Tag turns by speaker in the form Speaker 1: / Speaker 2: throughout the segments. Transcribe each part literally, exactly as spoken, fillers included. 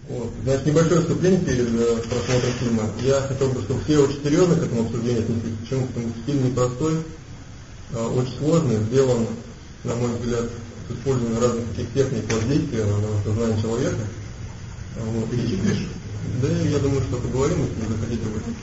Speaker 1: Вот. Значит, небольшое вступление перед просмотром фильма. Я хотел бы, чтобы все очень серьезно к этому обсуждению отнеслись. Почему? Потому что фильм непростой, очень сложный, сделан, на мой взгляд, с использованием разных таких техник воздействия на сознание человека. Вот. И, да, я думаю, что поговорим, если вы захотите об этом.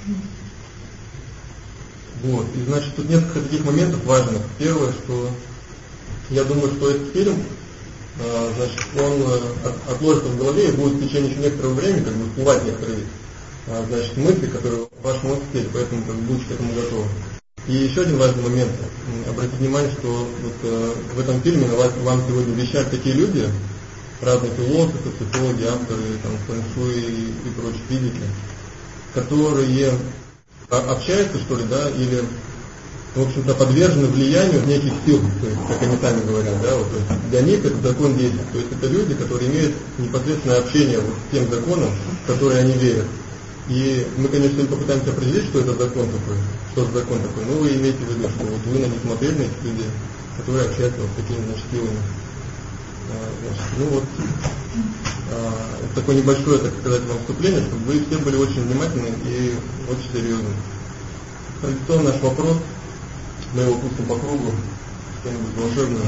Speaker 1: Вот. И значит, тут несколько таких моментов важных. Первое, что я думаю, что этот фильм, а, значит, он от, отложится в голове и будет в течение еще некоторого времени, как бы всплывать некоторые, а, значит, мысли, которые в вашем университете, поэтому как бы, будьте к этому готовы. И еще один важный момент. Обратите внимание, что вот, э, в этом фильме вам сегодня вещают такие люди, разные философы, психологи, авторы, там, фэн-шуй и прочие физики, которые общаются, что ли, да, или, в общем-то, подвержены влиянию неких сил, то есть, как они сами говорят, да, вот, то есть, для них это закон действия, то есть это люди, которые имеют непосредственное общение вот с тем законом, в который они верят. И мы, конечно, попытаемся определить, что это закон такой, что за закон такой, но вы имеете в виду, что вот вы на них смотрели, на этих людей, которые общаются вот с такими, значит, силами. Значит, ну вот, а, такое небольшое, так сказать, вам вступление, чтобы вы все были очень внимательны и очень серьезны. Традиционный наш вопрос, мы его пустим по кругу, что-нибудь волшебное.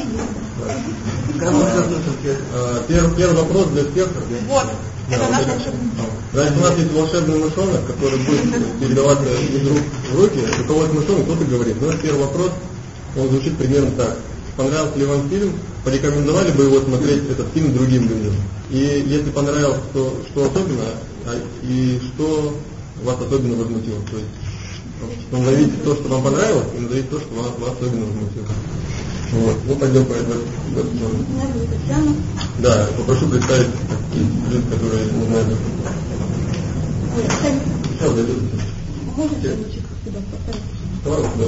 Speaker 1: Да. Первый, первый вопрос для всех.
Speaker 2: Вот,
Speaker 1: да,
Speaker 2: это
Speaker 1: вот
Speaker 2: наш
Speaker 1: это.
Speaker 2: волшебный.
Speaker 1: Значит, у нас есть волшебный мышонок, который будет передаваться из рук в руки. У кого есть мышонок, кто-то говорит. Но первый вопрос, он звучит примерно так. Понравился ли вам фильм? Порекомендовали бы его смотреть этот фильм другим людям? И если понравилось, то что особенно, а, и что вас особенно возмутило? То есть назовите то, что вам понравилось, и назовите то, что вас, вас особенно возмутило. Вот. Ну, пойдем по этому.
Speaker 2: Меня зовут Татьяна.
Speaker 1: Да, попрошу представить люди, которые не знают. Сейчас дойдет.
Speaker 2: Можете ручек сюда поставить?
Speaker 1: Давай, да.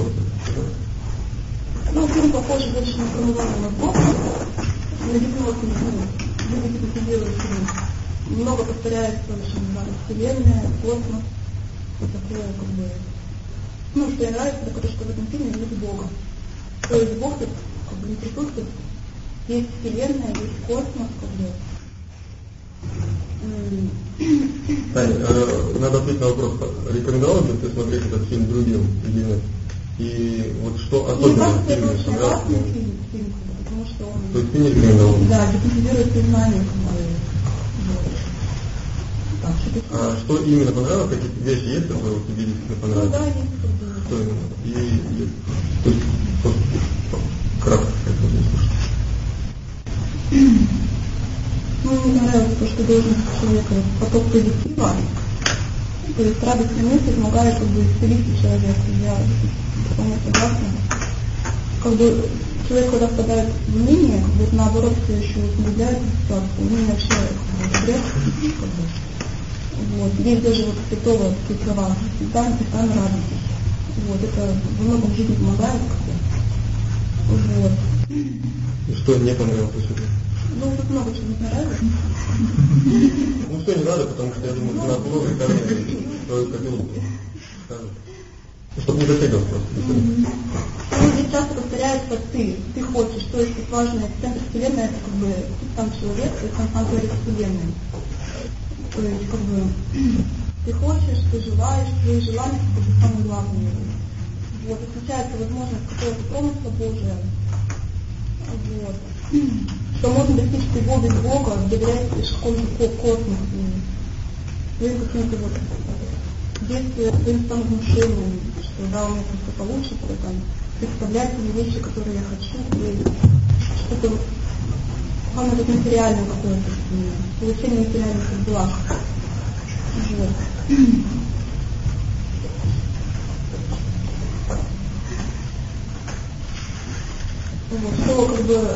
Speaker 2: Ну, фильм похож больше на промывание мозгов, на гипноз, ну, люди гипнотизируют фильм. Много повторяется очень много вселенная, космос, вот такое, как бы. Ну, что мне нравится, так это, что в этом фильме нет Бога. То есть Бог тут как бы не присутствует. Есть вселенная, есть космос, как бы.
Speaker 1: Таня, э, надо ответить на вопрос, рекомендовал бы ты смотреть этот фильм другим или нет? И вот что особенно в фильме понравилось?
Speaker 2: Фильм, фильм, потому что он...
Speaker 1: То есть ты не рекомендовал?
Speaker 2: Да, гипнотизирует сознание. Вот.
Speaker 1: А что именно понравилось? Какие-то вещи есть, которые тебе действительно понравились?
Speaker 2: Ну да, есть.
Speaker 1: Что именно? И, и то есть просто кратко как-то не слушать.
Speaker 2: Ну, мне нравится то, что должен быть человека поток позитива. То есть радостные мысли помогают как бы исцелить человека. Я вполне согласна. Как бы человек, когда впадает в мнение, как бы наоборот все еще усугубляет ситуацию. Мнение вообще бред, как бы. Вот. Есть даже вот святого такие слова. Всегда непрестанно радуйтесь. Вот. Это во многом в жизни помогает. Как бы. Вот.
Speaker 1: И что не понравилось себе?
Speaker 2: Ну, тут много чего не нравится.
Speaker 1: Ну, все не надо, потому что я думаю, что надо много, и каждый свою копилку скажет. Чтобы не затягивалось просто.
Speaker 2: Ну, здесь часто повторяется ты. Ты хочешь. То есть это важно. Центр вселенной это как бы сам человек, то есть сам говорит вселенной. То есть как бы ты хочешь, ты желаешь, твои желания как бы самое главное. Вот. И включается возможность какого-то промысла Божия. Вот. Что можно достичь всего без Бога, доверяя лишь какому-то космосу, своим каким-то вот действиям, своим самовнушением, что да, у меня просто получится, там, представлять мне вещи, которые я хочу, и что-то, главное, это материальное какое-то, получение материальных благ. Вот. Вот, что как бы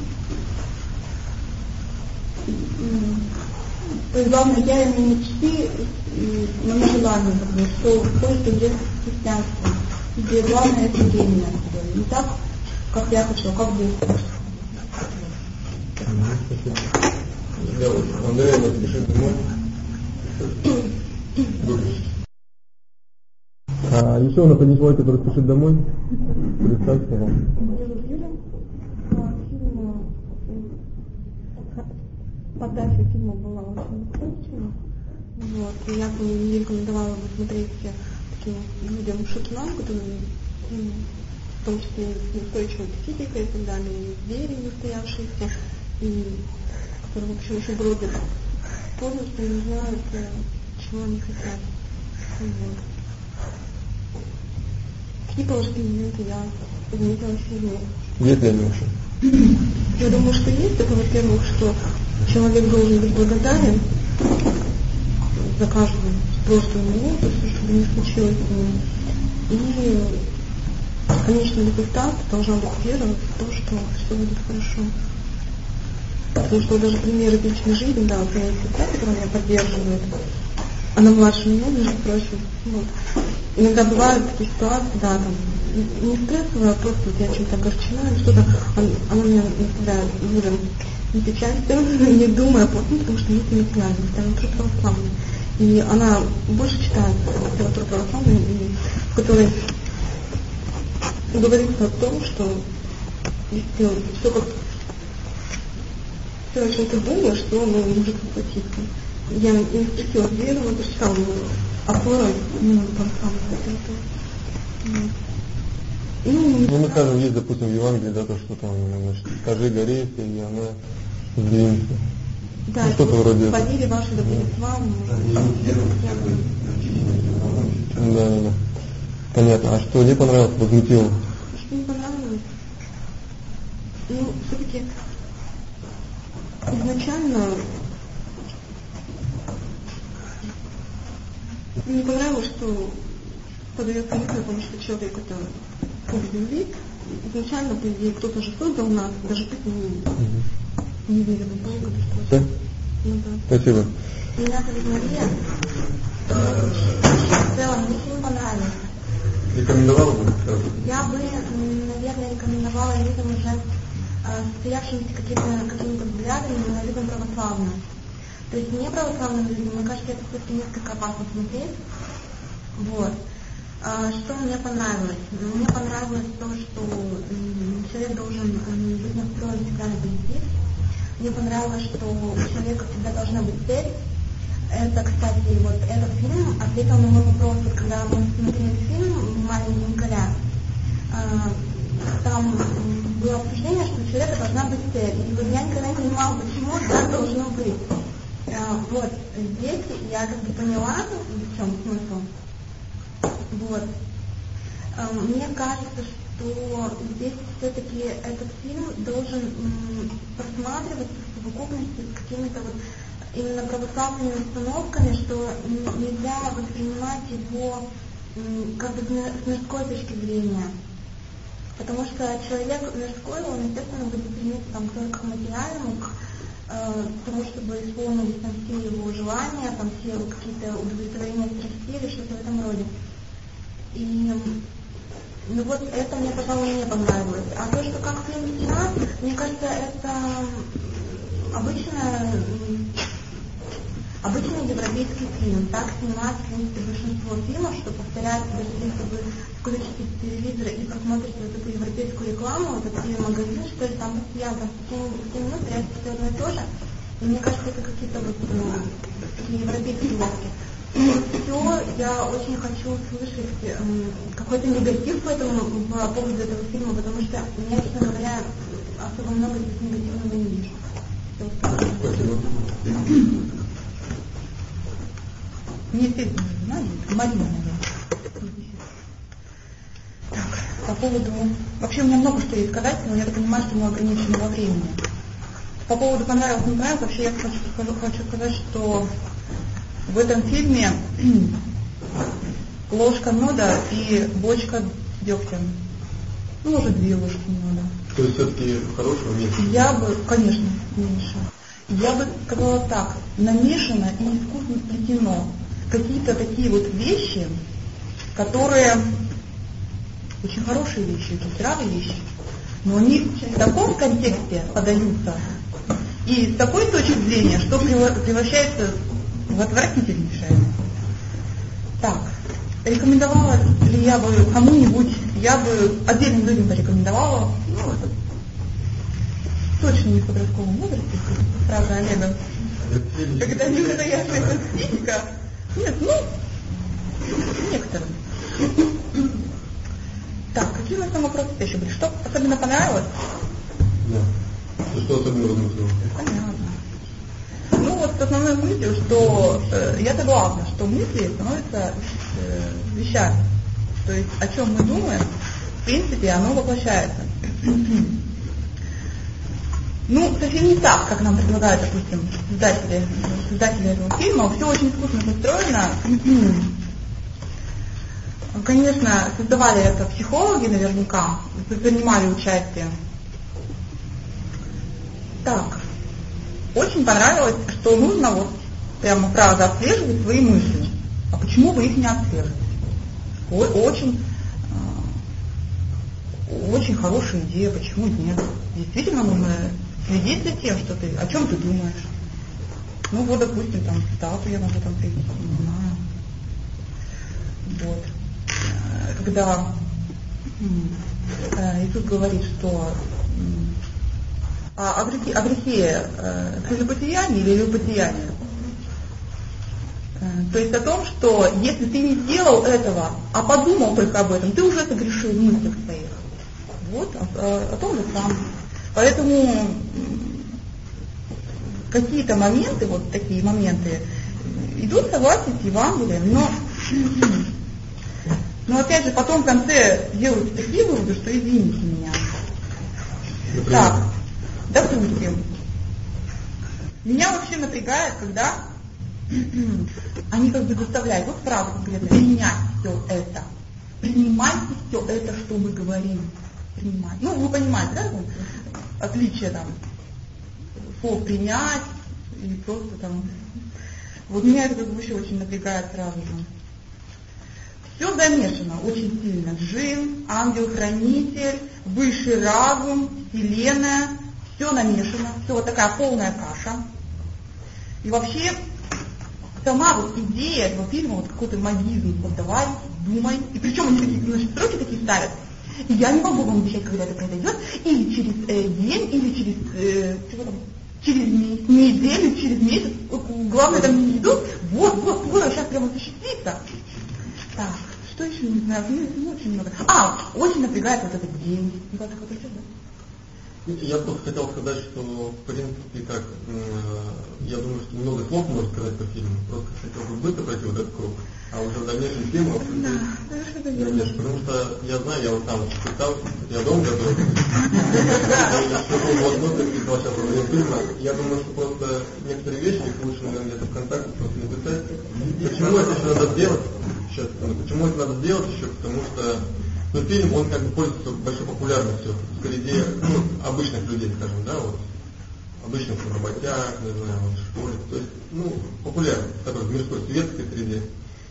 Speaker 2: то есть главное, я имею мечты, мои желания, как бы, что входит в идет христианство, где главное это время, не так, как я хочу, а как Бог хочет.
Speaker 1: Андрей, вот пишет домой. А еще у нас один человек, который спешит домой. Представьте вам.
Speaker 2: подача фильма была очень вкусная. Вот. И я бы не рекомендовала бы смотреть таким людям шутунам, которые, ну, в том числе с неустойчивой психикой и так далее, и двери неустоявшиеся, и которые, в общем, еще бродят полностью, не знают, чего они хотят. Вот. Какие положительные моменты я заметила в фильме?
Speaker 1: Есть ли они вообще?
Speaker 2: Я думаю, что есть. Это, во-первых, что человек должен быть благодарен за каждую прошлую минуту, что бы ни случилось с ним. И конечный результат должна быть вера в то, что все будет хорошо. Потому что даже примеры личной жизни, да, вот моя сестра, которая меня поддерживает, она младше меня, между прочим. Вот. Иногда бывают такие ситуации, да, там, не стрессовые, а просто вот я чем-то огорчена, или что-то, она, она меня наставляет, Юля, не печалься, не думай о плохом, потому что есть материальность, она тоже православная. И она больше читает литературу православную, и в которой говорится о том, что все, все как все, о чем ты думаешь, что оно может воплотиться. Я не спросила, верю, но прочитала опора именно православную литературу. Ну,
Speaker 1: ну, мы скажем, есть, допустим, в Евангелии, да, то, что там, значит, скажи горе, и она сдвинется.
Speaker 2: Да,
Speaker 1: ну, что-то вроде
Speaker 2: по вере вашей да будет вам.
Speaker 1: Да, да, да. Понятно. А что не понравилось, возмутило?
Speaker 2: Что не понравилось? Ну, все-таки изначально мне понравилось, что подается мысль о том, что человек это пуп земли. Изначально, по идее, кто-то же создал нас, даже пусть не, угу. не верит в Бога.
Speaker 1: Да?
Speaker 2: Ну, да.
Speaker 1: Спасибо.
Speaker 2: Меня зовут Мария. В целом, мне фильм понравился.
Speaker 1: Рекомендовала бы?
Speaker 2: Я бы, наверное, рекомендовала людям уже состоявшимися какими-то взглядами на людям православным. То есть не православным людям, мне кажется, это все-таки несколько опасно смотреть. Вот. Что мне понравилось? Мне понравилось то, что человек должен быть настроен всегда на позитив. Мне понравилось, что у человека всегда должна быть цель. Это, кстати, вот этот фильм ответил на мой вопрос, вот, когда мы смотрели фильм «Маленький Николя». Там было обсуждение, что у человека должна быть цель. И вот я никогда не понимала, почему так должно быть. Вот здесь я как бы поняла, в чем смысл. Вот. Мне кажется, что здесь все-таки этот фильм должен просматриваться в совокупности с какими-то вот именно православными установками, что нельзя воспринимать его как бы с мирской точки зрения. Потому что человек мирской, он, естественно, будет стремиться там, только к материальному, к э, тому, чтобы исполнились там все его желания, там все какие-то удовлетворения страстей или что-то в этом роде. И ну вот это мне, пожалуй, не понравилось. А то, что как фильм снят, мне кажется, это обычная, обычный европейский фильм. Так снимают, в принципе, большинство фильмов, что повторяется, даже если вы включите телевизор и просмотрите вот эту европейскую рекламу, вот этот магазин, что ли, там постоянно, там в течение минут теряется все одно и то же. И мне кажется, это какие-то вот ну, такие европейские лодки. Все, я очень хочу услышать м, какой-то негатив по этому, по поводу этого фильма, потому что я, честно говоря, особо много здесь негативного не вижу.
Speaker 3: Не естественно, знаете, Марина, наверное. Так, по поводу... Вообще у меня много что есть сказать, но я так понимаю, что мы ограничены во времени. По поводу понравилось, не понравилось, вообще я хочу, хочу сказать, что в этом фильме ложка меда и бочка с дегтем. Ну, может, две ложки меда.
Speaker 1: То есть все-таки хорошего меньше?
Speaker 3: Я бы, конечно, меньше. Я бы сказала так, намешано и искусно сплетено. Какие-то такие вот вещи, которые очень хорошие вещи, очень здравые вещи, но они в таком контексте подаются и с такой точки зрения, что превращается в отвратительнейшее. Так, рекомендовала ли я бы кому-нибудь, я бы отдельным людям порекомендовала, ну, точно не в подростковом возрасте, фраза Олега, когда не настоящая физика. Нет, ну, некоторым. Так, какие у нас там вопросы еще были? Что особенно понравилось?
Speaker 1: Да. Что особенно возмутило?
Speaker 3: Понятно. Ну вот с основной мыслью, что э, я согласна, что мысли становятся э, вещами. То есть о чем мы думаем, в принципе, оно воплощается. Ну, совсем не так, как нам предлагают, допустим, создатели, создатели этого фильма. Все очень искусно построено. Конечно, создавали это психологи наверняка, принимали участие. Так, очень понравилось, что нужно вот прямо правда отслеживать свои мысли. А почему вы их не отслеживаете? Очень, очень хорошая идея, почему нет? Действительно нужно следить за тем, что ты, о чем ты думаешь. Ну вот, допустим, там цитату я могу там привести, не знаю. Вот. Когда Иисус говорит, что о грехе, о грехе прелюбодеяния или любодеяния. То есть о том, что если ты не сделал этого, а подумал только об этом, ты уже согрешил в мыслях своих. Вот, о, о том же самом. Поэтому какие-то моменты, вот такие моменты, идут в согласии с Евангелием, но, но опять же потом в конце делают такие выводы, что извините меня. Например? Так, допустим, меня вообще напрягает, когда они как бы заставляют, вот сразу конкретно, принять все это. Принимайте все это, что мы говорим. Принимать. Ну, вы понимаете, да, там, отличие там слов принять или просто там. Вот меня это как бы вообще очень напрягает сразу же. Все замешано очень сильно. Джин, ангел-хранитель, высший разум, вселенная. Все намешано. Все вот такая полная каша. И вообще сама вот идея этого фильма, вот какой-то магизм, вот давай, думай. И причем они такие, значит, строки такие ставят. И я не могу вам обещать, когда это произойдет, или через э, день, или через, э, чего там, через неделю, через месяц. Главное, там не идут. Вот, вот, вот, сейчас прямо осуществится. Так, что еще не знаю, ну, ну, очень много. А, очень напрягает вот этот день. Да?
Speaker 1: Я просто хотел сказать, что в принципе, как э, я думаю, что много слов можно сказать по фильму. Просто хотел бы быстро пройти вот этот круг. А уже в дальнейшем фильму,
Speaker 3: да,
Speaker 1: конечно, потому что я знаю, я вот там читал, я дома готовлю. Я думаю, что просто некоторые вещи, их лучше, наверное, где-то в контакте просто написать. Почему это еще надо сделать? Сейчас, почему это надо сделать еще? Потому что ну, фильм, он как бы пользуется большой популярностью среди ну, обычных людей, скажем, да, вот обычных работяг, не знаю, вот, школе, то есть, ну, популярный, такой в мирской светской среде.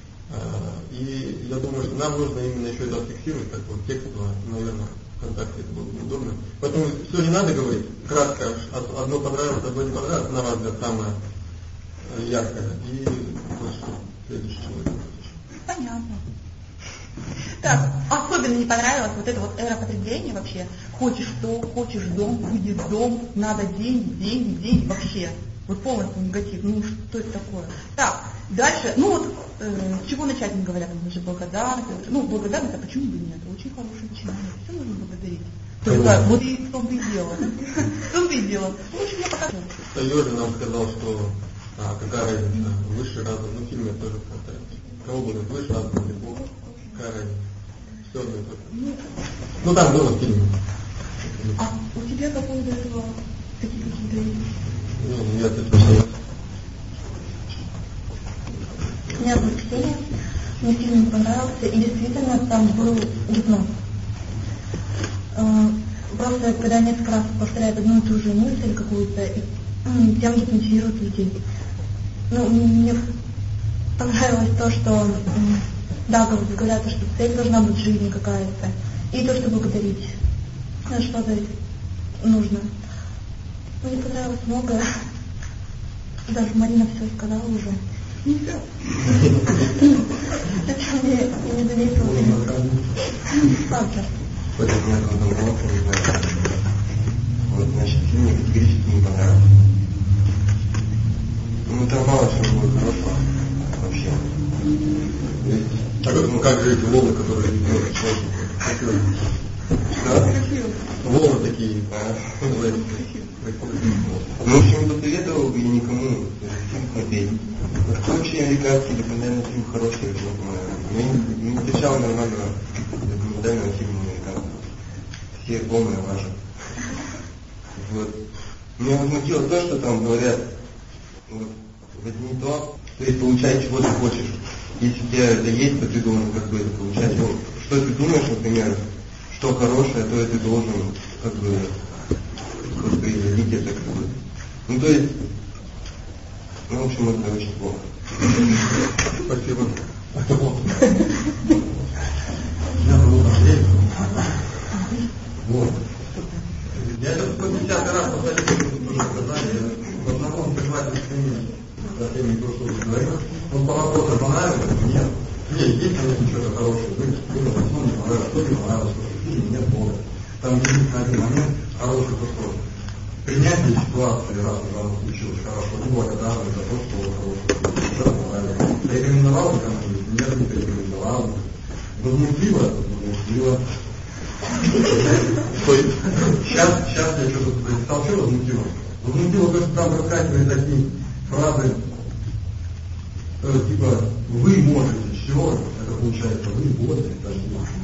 Speaker 1: И я думаю, что нам нужно именно еще это фиксировать, так вот текстово, наверное, ВКонтакте это было бы удобно. Поэтому все не надо говорить, кратко, одно понравилось, одно не понравилось, на ваш взгляд, самое яркое. И вот что следующий человек.
Speaker 3: Понятно. Так, особенно не понравилась вот эта вот эра потребления вообще. Хочешь то, хочешь дом, будет дом, надо деньги, деньги, деньги, вообще. Вот полностью негатив. Ну, что это такое? Так, дальше, ну вот, э, с чего начать, мне говорят, там же благодарность. Ну, благодарность, а почему бы нет? Очень хорошее начинание. Все нужно благодарить. Только вот и в том-то и дело. В том-то и дело. Ну, в общем, я покажу.
Speaker 1: Йожи нам сказал, что а, какая разница, высший разум, ну, в фильме тоже повторяется. Кого будет высший разум или Бог? Какая разница? Все одно и то же. Ну, там было в фильме.
Speaker 2: А у тебя по поводу этого какие какие-то есть?
Speaker 1: Ну, я это не
Speaker 2: У меня был Ксения, мне фильм понравился, и действительно там был гипноз. Просто когда несколько раз повторяют одну и ту же мысль какую-то, и тем гипнотизируют людей. Ну, мне понравилось то, что да, говорят, что цель должна быть жизни какая-то, и то, что благодарить. Что-то нужно. Мне понравилось много. Даже Марина все сказала уже. Это мне не заметила. Правда.
Speaker 4: вот, значит, фильм мне категорически не понравился. Ну, там мало чего было хорошего вообще.
Speaker 1: А как, ну, как же эти волны, которые не человек?
Speaker 4: Да?
Speaker 1: Волны такие.
Speaker 4: А, ну, в общем, посоветовал бы я никому фильм смотреть. Что вообще американский документальный фильм хороший, я не знаю. Я не, не встречал нормального документального фильма американского. Все полные лажи. Вот. Меня возмутило то, что там говорят, вот, возьми то, то есть получай, чего ты хочешь. Если у тебя это есть, то ты должен как бы это получать. Ну, что ты думаешь, например, что хорошее, то ты должен как бы воспроизводить это как бы. Ну то есть, ну в общем, это очень плохо.
Speaker 1: Спасибо.
Speaker 5: Меня зовут Андрей. Вот. Я сейчас по десятый раз повторю, что вы уже сказали. В основном призыватель стремления за теми, кто что-то говорил. Он по вопросу понравился? Нет. Нет, есть, конечно, что-то хорошее. Вы, вы, ну, не понравилось, что-то не понравилось, что-то в фильме нет Бога. Там единственный один момент хороший, то что принятие ситуации, раз уж оно случилось хорошо, не благодарны за то, что было хорошее. Что понравилось. Рекомендовал бы кому-нибудь? Нет, не рекомендовал. Возмутило? Возмутило. Сейчас, сейчас я что-то прочитал, что возмутило? Возмутило то, что там проскакивали такие фразы, э, типа, вы можете, все, это получается, вы можете, даже не можете.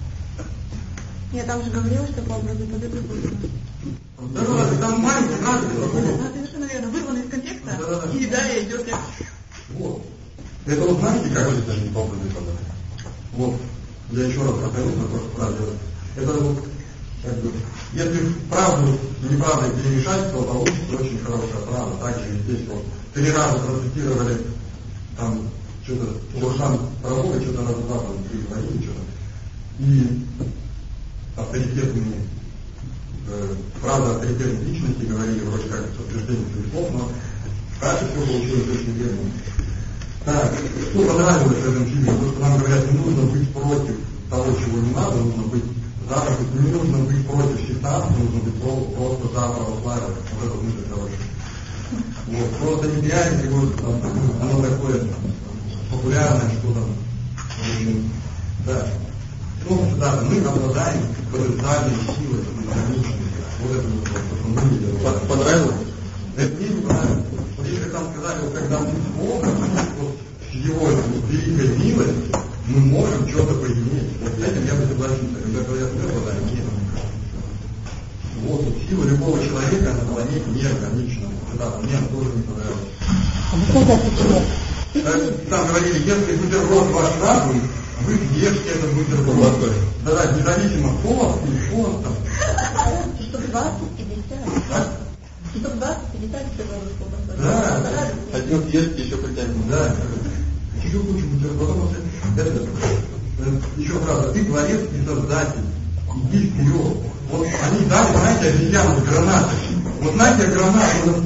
Speaker 2: Я там же говорила, что по образу победы будет.
Speaker 5: Да, да, да, там маленькие фразы.
Speaker 2: Да, совершенно верно, вырвано из контекста,
Speaker 5: да, да,
Speaker 2: и далее идет я.
Speaker 5: Вот. Это вот знаете, как это даже не по образу победы? Вот. Я еще раз повторю на прошлый раз. Это вот, как бы, если правду с неправдой перемешать, то получится очень хорошая правда. Также и здесь вот три раза процитировали там что-то, Шуршан про Бога, что-то раза два там переговорили, что-то. И авторитетные, э, правда авторитетных личностей говорили вроде как подтверждение своих слов, но дальше все получилось очень верно. Так, что понравилось в этом фильме? То, что нам говорят, не нужно быть против того, чего не надо, нужно быть за, не нужно быть против шестнадцати, нужно быть просто за православие. Вот это мысль хорошая. Вот, просто не пиарите, вот, там, оно такое популярное, что там. Да. Ну, да, мы обладаем потенциальной силой, динамичной. Вот это вот, что мы видели.
Speaker 1: Понравилось?
Speaker 5: Это мне не понравилось. Вот если там сказали, вот когда мы с Богом, вот с его великой милостью, мы можем что-то поиметь. Вот с этим я бы согласился. Когда говорят, мы обладаем, нет. Вот, вот сила любого человека на планете не ограничена. Да, мне она тоже не понравилась.
Speaker 3: А вы сказали, почему?
Speaker 5: Там говорили, если бутерброд ваш разум, вы ешьте этот бутерброд. Да-да, независимо пост или пост там.
Speaker 2: Часов двадцать, пятьдесят. Часов двадцать, пятьдесят, все было.
Speaker 5: Да.
Speaker 1: Один съест, еще притянет.
Speaker 5: Да. Еще кучу бутербродов. Это, еще правда, ты творец и создатель. Иди вперед. Вот они дали, знаете, обезьяну с гранатой. Вот знаете, граната,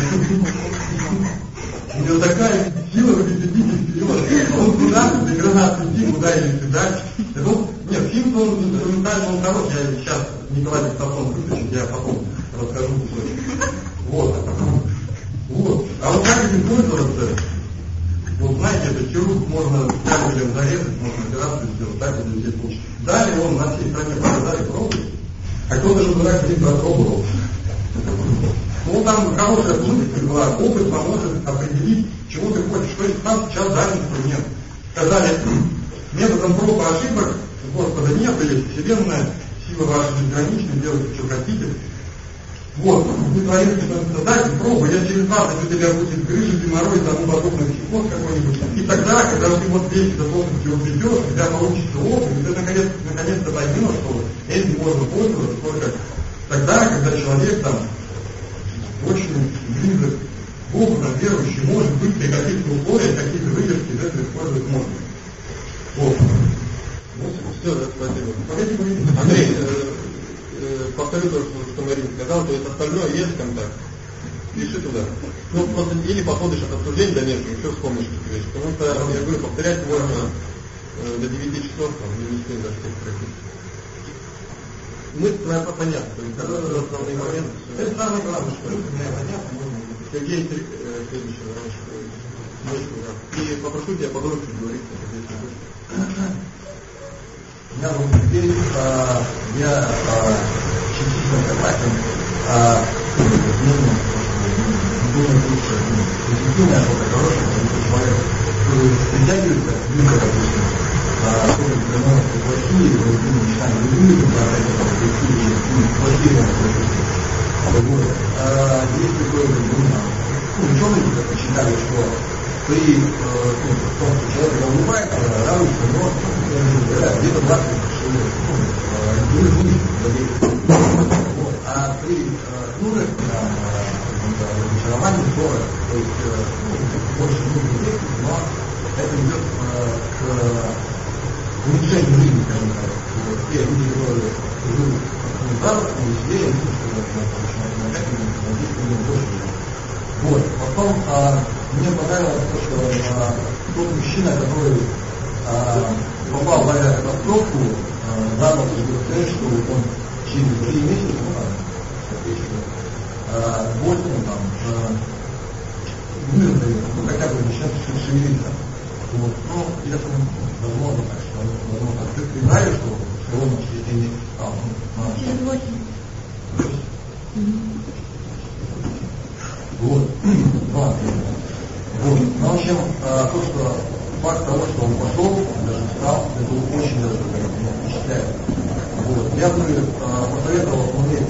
Speaker 5: у него такая сила, вы идите вперед. Он куда, где гранат летит, куда или дальше. Нет, фильм, он документальный, он хороший. Я сейчас Николай диктофон выключу, я потом расскажу кусочек. Вот. Вот. А вот как этим пользоваться? Вот знаете, это хирург можно скальпелем зарезать, можно операцию сделать, так вот здесь получится. Далее он на всей стране показали, пробуйте. А кто-то же дурак один пропробовал. Ну там хорошая мысль была, опыт поможет определить, чего ты хочешь. То есть там сейчас дали инструмент. Сказали, методом проб и ошибок, Господа нет, есть вселенная, сила ваша безгранична, делайте, что хотите. Вот, вы творец, создайте, пробуй, я через двадцать у тебя будет грыжа, геморрой и тому подобный психоз какой-нибудь. И тогда, когда ты вот весь до полностью убедешь, у тебя получится опыт, и ты наконец, наконец-то поймешь, что этим можно пользоваться только тогда, когда человек там очень близок к Богу, там, верующий, может быть, при каких-то условиях, какие-то выдержки из этого использовать можно. Вот.
Speaker 1: Вот, все, да, спасибо. Андрей, повторю то, что Марина сказала, то есть остальное есть контакт. Пиши туда. Ну, просто или походишь от обсуждения до места, еще вспомнишь какие вещи. Потому что, я говорю, повторять можно э, до девяти часов, там, не успеешь даже всех пройти. мысль твоя понятна, то есть это основные моменты.
Speaker 5: Это самое главное, что мысль твоя понятна, можно быть.
Speaker 1: Сергей, э, следующий, значит, и попрошу тебя подробно говорить, как здесь не будет.
Speaker 5: Меня зовут Сергей, я частично согласен с мнением, что думаю, лучше позитивное, что-то хорошее, потому что человек, который притягивается к людям, допустим, которые становятся плохие, мы начинаем любить, плохие, плохие, есть такое, ну, ученые посчитали, что при ну, том, что человек улыбается, радуется, но где-то двадцать вот. А при мужественном разочаровании ссоры, то есть ну, больше нужно действовать, но это идет к уменьшению жизни, скажем так. Вот. Те люди, которые живут заработком, веселее, вот. Потом а, мне понравилось то, что а, тот мужчина, который а, попал в авиакатастрофу, а, задал себе цель, что он через три месяца, ну там, соответственно, восемь там, выздоровеет, ну хотя бы начнет шевелиться. Вот. Ну, это возможно, так что, возможно, ты знаешь, что всего на четыре месяца там, ну,
Speaker 2: через восемь.
Speaker 5: Вот. Вот. Вот. Ну, в общем, а, то, что факт того, что он пошел, даже встал, это очень даже меня впечатляет. Вот. Я бы а, посоветовал смотреть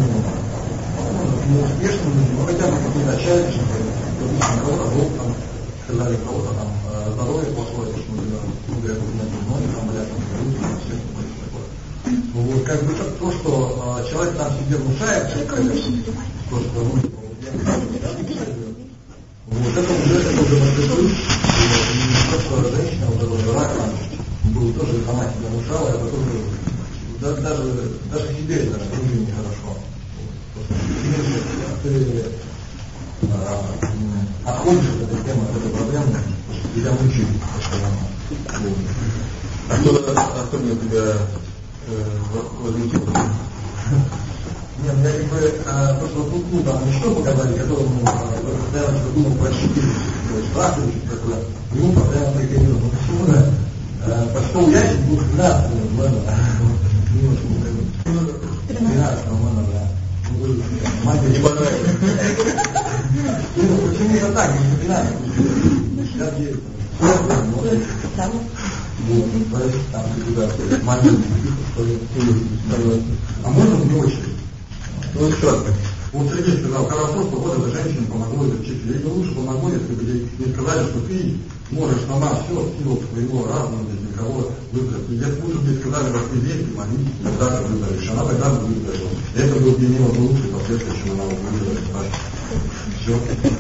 Speaker 5: ну, успешным людям, ну хотя бы какие-то отчаянные, допустим, кого-то долг там, сказали, кого-то там а, здоровье плохое, почему ну, говорят, у меня тут ноги, там болят, там люди, там все такое. Вот. Как бы то, что а, человек там себе внушает, то, что ну, вот это уже, это уже маркетинг, и то, что женщина уже была рака, было тоже сама себя внушала, это тоже, да, даже, даже себе это тоже нехорошо. Ты а, отходишь от этой темы, от этой проблемы, тебя мучают постоянно.
Speaker 1: А что особенно тебя э, возмутило?
Speaker 5: Нет, я как бы, а, то, что тут, ну, там, еще показали, которому, а, постоянно что думал про щитились, то есть страх или что-то такое, ему постоянно приходило, ну, почему, да, а, почтовый ящик был тринадцать, ладно, немножко, тринадцать, по-моему, да, мать не понравилась. Ну, почему это так, не тринадцать, шестьдесят девять, вот, там, куда, момент, а можно не очередь?
Speaker 1: Ну, еще раз.
Speaker 5: Вот Сергей сказал, хорошо, что вот эта женщина помогла изучить. Я бы лучше помогло, если бы ей не сказали, что ты можешь сама все в силу своего разума, без никого выбрать. И если лучше бы ей сказали, что ты верь, молись, тогда ты выберешь. Она тогда бы выбрала. Это бы имело бы лучшие последствия, чем она выбрала. Все.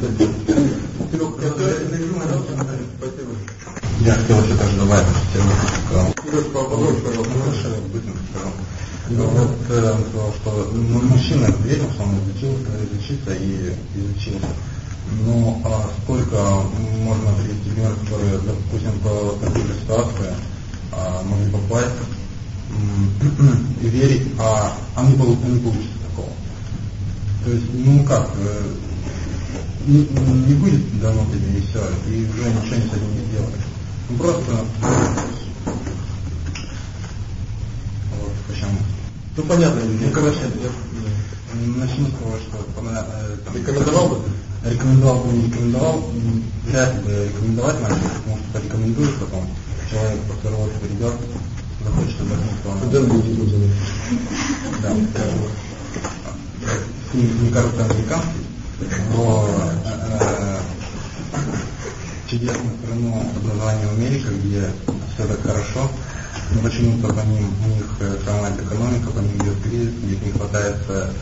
Speaker 4: Я хотел еще даже добавить,
Speaker 1: Сереж, поподробнее, пожалуйста.
Speaker 4: Вот э, что ну, мужчина верил, что он изучил, изучится и изучился. Но а сколько можно привести примеров, которые, допустим, по такой ситуации а, могли попасть и верить, а, а не, получ, не получится такого. То есть, ну как, э, не, не будет давно тебе и все, и уже ничего не с этим не сделаешь. Ну просто вот почему.
Speaker 1: Ну, понятно,
Speaker 4: Ну, короче, начну с того, что э, там,
Speaker 1: рекомендовал бы?
Speaker 4: Рекомендовал бы, не рекомендовал, вряд ли бы рекомендовать начал, потому что порекомендуешь потом, человек, после которого ты придет, захочет обратить, то он...
Speaker 1: Студент будет изучен.
Speaker 4: Да, не, не кажется американский, но э, чудесную страну образования в Америке, где все так хорошо. Но почему-то по ним, у них сломает экономика, по ним идет кризис, у них не хватает...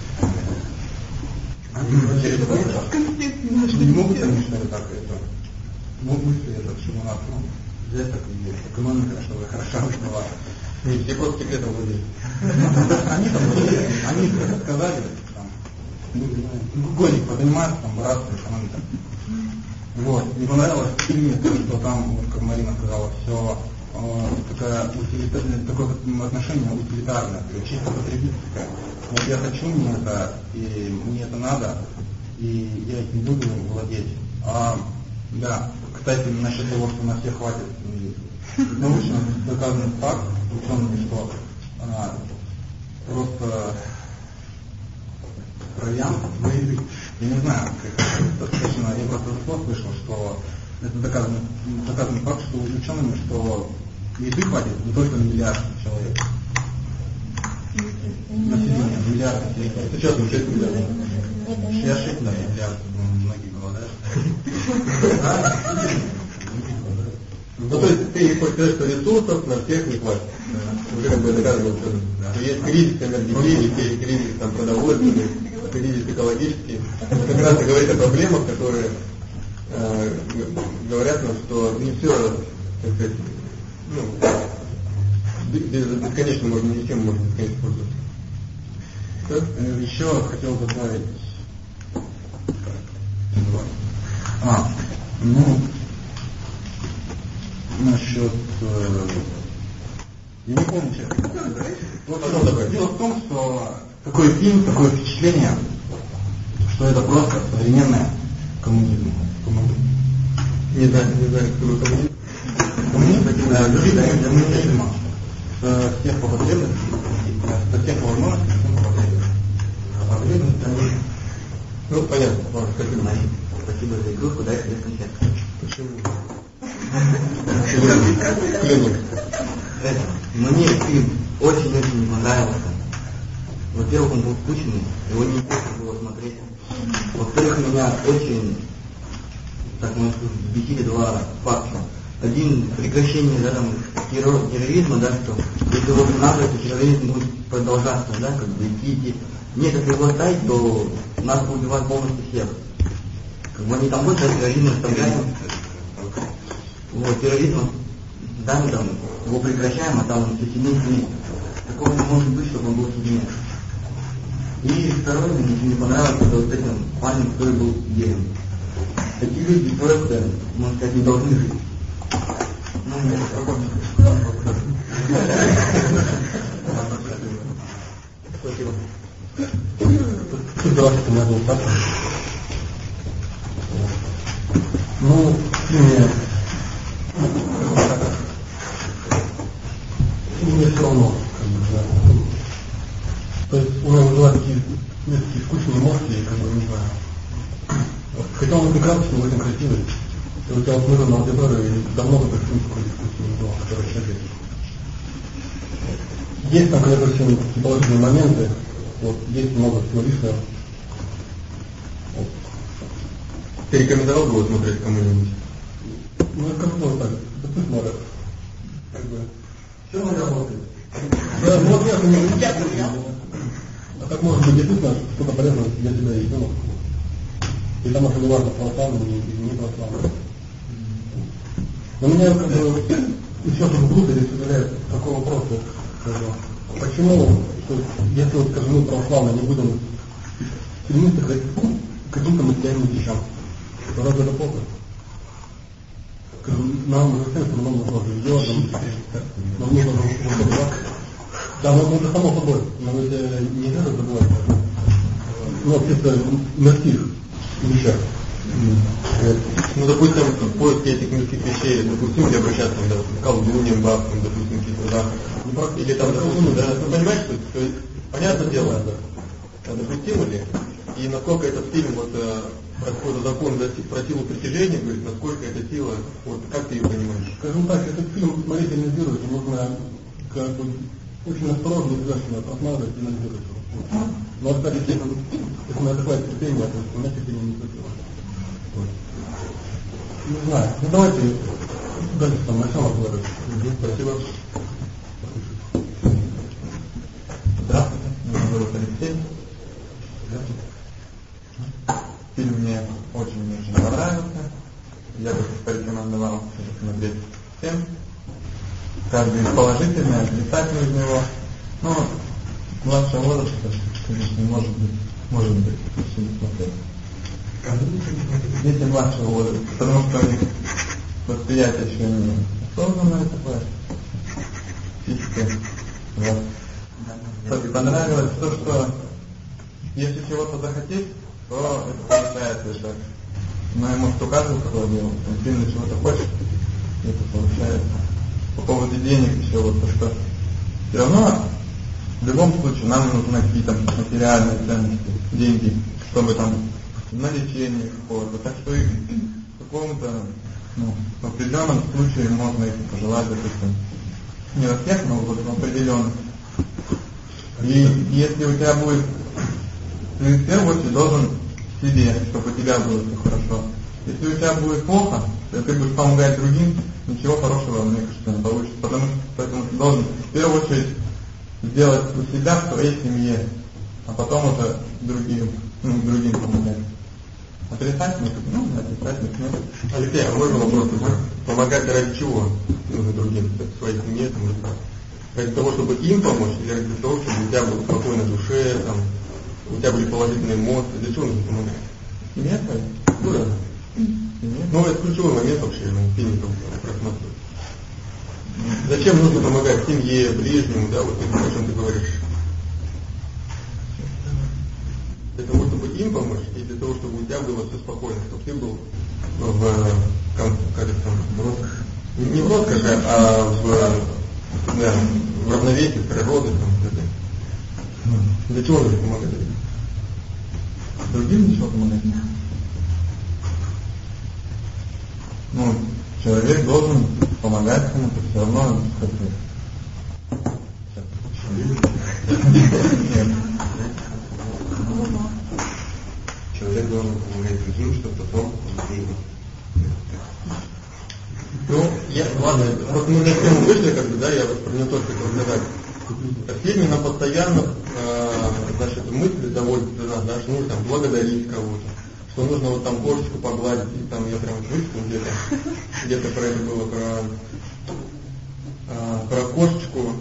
Speaker 4: Не могут, конечно, так это... Могут это, почему надо, ну, взять так и есть. Экономика, чтобы хорошо была.
Speaker 1: Нет, все просто секретом владели.
Speaker 4: Они там, они сказали, там, годик поднимают, там, братство, экономика. Вот, не понравилось в фильме то, что там, вот, как Марина сказала, все
Speaker 5: такая утилитарная, такое отношение утилитарное, чисто потребительское. Вот я хочу, мне это, и мне это надо, и я этим буду владеть. А, да, кстати, насчет того, что на всех хватит, научно доказан факт, учеными, что а, просто троян, я не знаю, как это точно, я просто слов слышал, что это доказан, доказан факт, что учеными, что еды хватит не только на миллиард человек. Население, миллиард населения.
Speaker 1: Сейчас мы шесть миллиардов.
Speaker 5: Я шесть на миллиард, многие голодают.
Speaker 1: Ну, то есть ты хочешь сказать, что ресурсов на всех не хватит. Уже как бы доказывал, что есть кризис энергетический, кризис там, продовольственный, кризис экологический. Как раз и говорит о проблемах, которые э, говорят нам, что не все, так сказать, ну, без, бесконечно можно, не всем можно бесконечно пользоваться. Так?
Speaker 5: Еще хотел добавить. А, ну, насчет... Э, я не помню сейчас. Вот, дело в том, что такой фильм, такое впечатление, что это просто современное коммунизм. коммунизм.
Speaker 1: Не знаю, не знаю, кто вы коммунист.
Speaker 5: Коммунизм, да, любитель коммунизма. С всех по потребностей, со всех по возможностей, с всех по потребностей. А потребности они...
Speaker 1: Ну, понятно. Ладно, спасибо.
Speaker 4: Спасибо за игрушку, дай себе конфет.
Speaker 1: Почему? Клюнул.
Speaker 4: Мне фильм очень-очень не понравился. Во-первых, он был скучный, его не интересно было смотреть. Во-вторых, меня очень, так можно сказать, бесили два факта. Один, прекращение, да, там, терроризма, да, что если его надо, то терроризм будет продолжаться, да, как бы идти, идти. Нет, если его оставить, то нас будет убивать полностью всех. Как бы они там больше терроризм оставляем. Вот, терроризм, да, мы там его прекращаем, а там он все сильнее и сильнее. Такого не может быть, чтобы он был сильнее. И второе, мне не понравилось, это вот этим парнем, который был геем. Такие люди просто, можно сказать, не должны жить. Ну, нет,
Speaker 1: Спасибо.
Speaker 5: Здравствуйте, меня зовут Саша. Ну, мне, мне все равно, как бы, да. То есть у меня вызывают такие, такие скучные эмоции, как бы, не знаю. Хотя он прекрасный, очень красивый. И вот я вот смотрю на аудиторию, и давно такой фильм такой дискуссии не было, который сейчас есть. Есть там, конечно, очень такие положительные моменты, вот, есть много всего лишнего. Вот.
Speaker 1: Ты рекомендовал бы его смотреть кому-нибудь?
Speaker 5: Ну, я скажу тоже так, да пусть смотрят. Как бы, все равно работает. Да, ну вот я не а так может быть действительно что-то полезное для тебя и ребенок. И там уже не важно, православный или не православный. Но меня как бы еще тоже глупо здесь удивляет такой вопрос, что, почему, что, если вот, скажем, мы православные не будем стремиться к каким-то материальным вещам, то разве это плохо? Нам уже всем, что нам нужно жилье, нам нужно что-то. Да, но это само собой, но это не надо забывать. Но чисто мирских вещах.
Speaker 1: Ну, допустим, в поиске этих мирских вещей, допустим, где обращаться да, к колдуньям, бабкам, допустим, какие-то, да, или там, допустим, да, ну, понимаешь, что, то есть, понятное дело, да, допустимо ли, и насколько этот фильм, вот, происходит закон про силу притяжения, говорит, насколько эта сила, вот, как ты ее понимаешь?
Speaker 5: Скажем так, этот фильм смотреть анализирует, и нужно, как бы, очень осторожно и взвешенно просматривать и анализировать его. Но, кстати, если, если на такое терпение, то есть у меня терпение не хватило. Не знаю. Ну давайте дальше там начнем разговаривать.
Speaker 1: Спасибо. Здравствуйте, меня зовут Алексей. Фильм мне очень-очень понравился. Я бы порекомендовал посмотреть всем. Каждый положительный, отрицательный из него. Но младшего возраста, конечно, может быть, может быть, все не смотреть. Дети младшего возраста, потому что у них восприятие еще не осознанное такое. психикой. Вот. Понравилось то, что если чего-то захотеть, то это получается шаг. Но может у каждого такое дело, он сильно чего-то хочет, это получается. По поводу денег еще вот то, что все равно в любом случае нам нужны какие-то материальные ценности, деньги, чтобы там на лечение какого-то. Так что и в каком-то, ну, в определенном случае можно их пожелать, допустим, не во всех, но вот в определенных. И если у тебя будет, ты в первую очередь должен себе, чтобы у тебя было все хорошо. Если у тебя будет плохо, то ты будешь помогать другим, ничего хорошего, мне кажется, не получится. Потому что поэтому ты должен в первую очередь сделать у себя в своей семье, а потом уже другим, ну, другим помогать. Отрицательных, ну, отрицательных нет.
Speaker 5: Алексей, а можно вопрос? Помогать ради чего нужно другим? В своей семье, там, ради того, чтобы им помочь, или ради того, чтобы у тебя было спокойно в душе, там, у тебя были положительные эмоции? Для чего нужно помогать?
Speaker 1: Семья твоя?
Speaker 5: Ну да. Ну, это ключевой момент вообще, ну, фильм просматривать. Зачем нужно помогать семье, ближнему, да, вот о чем ты говоришь? Для того, чтобы им помочь, и для того, чтобы у тебя было все спокойно, чтобы ты был в, как это там, в роскоши. Не в роскоши, а в, да, в равновесии с природой. Там, для чего нужно помогать?
Speaker 1: Другим ничего помогать? Ну, человек должен помогать кому-то, все равно как-то.
Speaker 4: Человек должен помогать другим, чтобы потом помогли ему.
Speaker 5: Ну, я, ладно, просто мы на тему вышли, как бы, да, я вот про нее тоже хотел сказать. В фильме нам постоянно, э, значит, мысли доводят до нас, да, что нужно там благодарить кого-то, что нужно вот там кошечку погладить, и там я прям вычитал где-то, где-то про это было, про, э, про кошечку.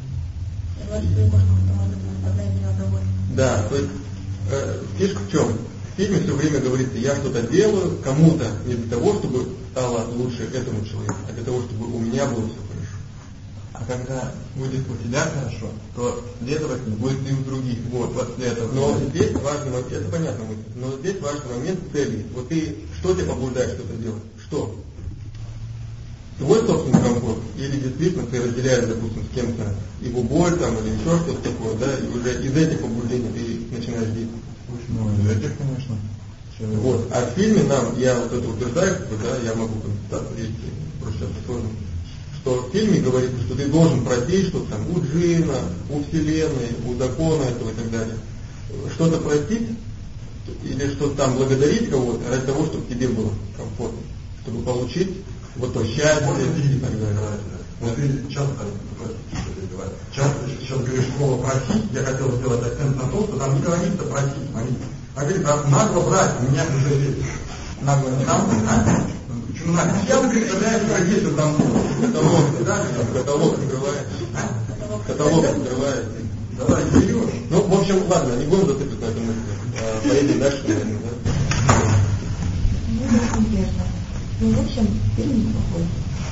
Speaker 5: Да, то есть э, фишка в чем? В фильме все время говорится, я что-то делаю кому-то не для того, чтобы стало лучше этому человеку, а для того, чтобы у меня было все хорошо.
Speaker 1: А когда будет у тебя хорошо, то, следовательно, будет и у других. Вот, после этого.
Speaker 5: Но здесь важный момент, это понятно мысль, но здесь важный момент цели. Вот ты, что тебя побуждает что-то делать? Что? Твой собственный комфорт? Или действительно ты разделяешь, допустим, с кем-то его боль там, или еще что-то такое, да, и уже из этих побуждений ты начинаешь действовать.
Speaker 1: Ну, из этих, конечно.
Speaker 5: Вот. А в фильме нам, я вот это утверждаю, да, я могу констатировать, если просто сейчас сложно, что в фильме говорится, что ты должен просить что-то там у джина, у вселенной, у закона этого и так далее. Что-то просить или что-то там благодарить кого-то ради того, чтобы тебе было комфортно, чтобы получить вот то счастье и так далее. Вот ты часто, часто сейчас говоришь слово просить, я хотел сделать акцент на том, что там не говорится просить, а говорит, а нагло брать, у меня уже есть. Нагло не там, а? Почему нагло? Я бы представляю, если там каталог, каталог открывает, каталог открывает. Давай, берешь. Ну, в общем, ладно, не будем зацепить на эту мысль. Поедем дальше, наверное, да?
Speaker 2: Ну, это интересно. Ну, в общем, фильм неплохой.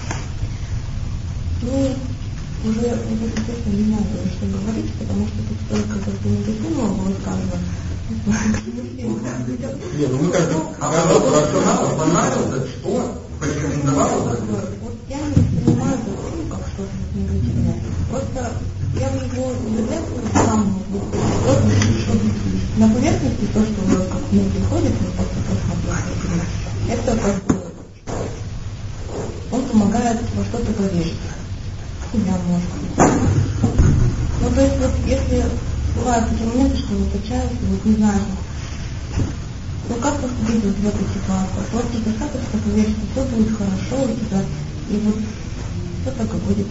Speaker 2: Ну, уже, уже, естественно, не знаю, что говорить, потому что тут столько как-то негативного было сказано.
Speaker 5: Нет, ну мы каждый, каждый профессионал понравился, что порекомендовал.
Speaker 2: Вот я не воспринимаю это фильм как что-то негативное. Просто я бы его не обязательно сам на поверхности то, что вот как мне приходит, вот после просмотра фильма, это как бы он помогает во что-то поверить. Я, может быть. Ну, то есть, вот, если бывают такие моменты, что вот отчаялся, вот не знаю, ну, как поступить вот в этой ситуации? Просто достаточно поверить, что все будет хорошо у тебя, и вот все так и будет.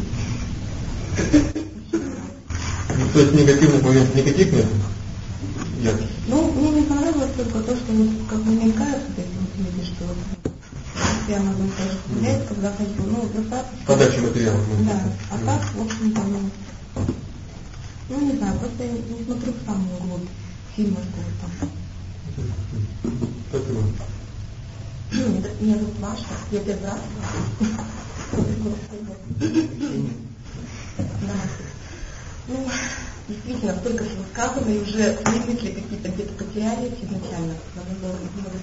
Speaker 5: Ну, то есть негативных моментов никаких нет? Нет.
Speaker 2: Ну, мне не понравилось только то, что вот как бы мелькают вот эти вот люди, что вот я могу тоже гулять, когда хочу, ну, достаточно.
Speaker 5: Подача материалов.
Speaker 2: Да, а так, в общем-то, ну, ну, не знаю, просто я не смотрю в самую глубь фильма, что там.
Speaker 5: Спасибо.
Speaker 2: Меня зовут Маша, я тебя здравствую.
Speaker 3: Да. Ну, действительно, столько всего сказано, и уже мысли какие-то где-то потерялись изначально. Надо было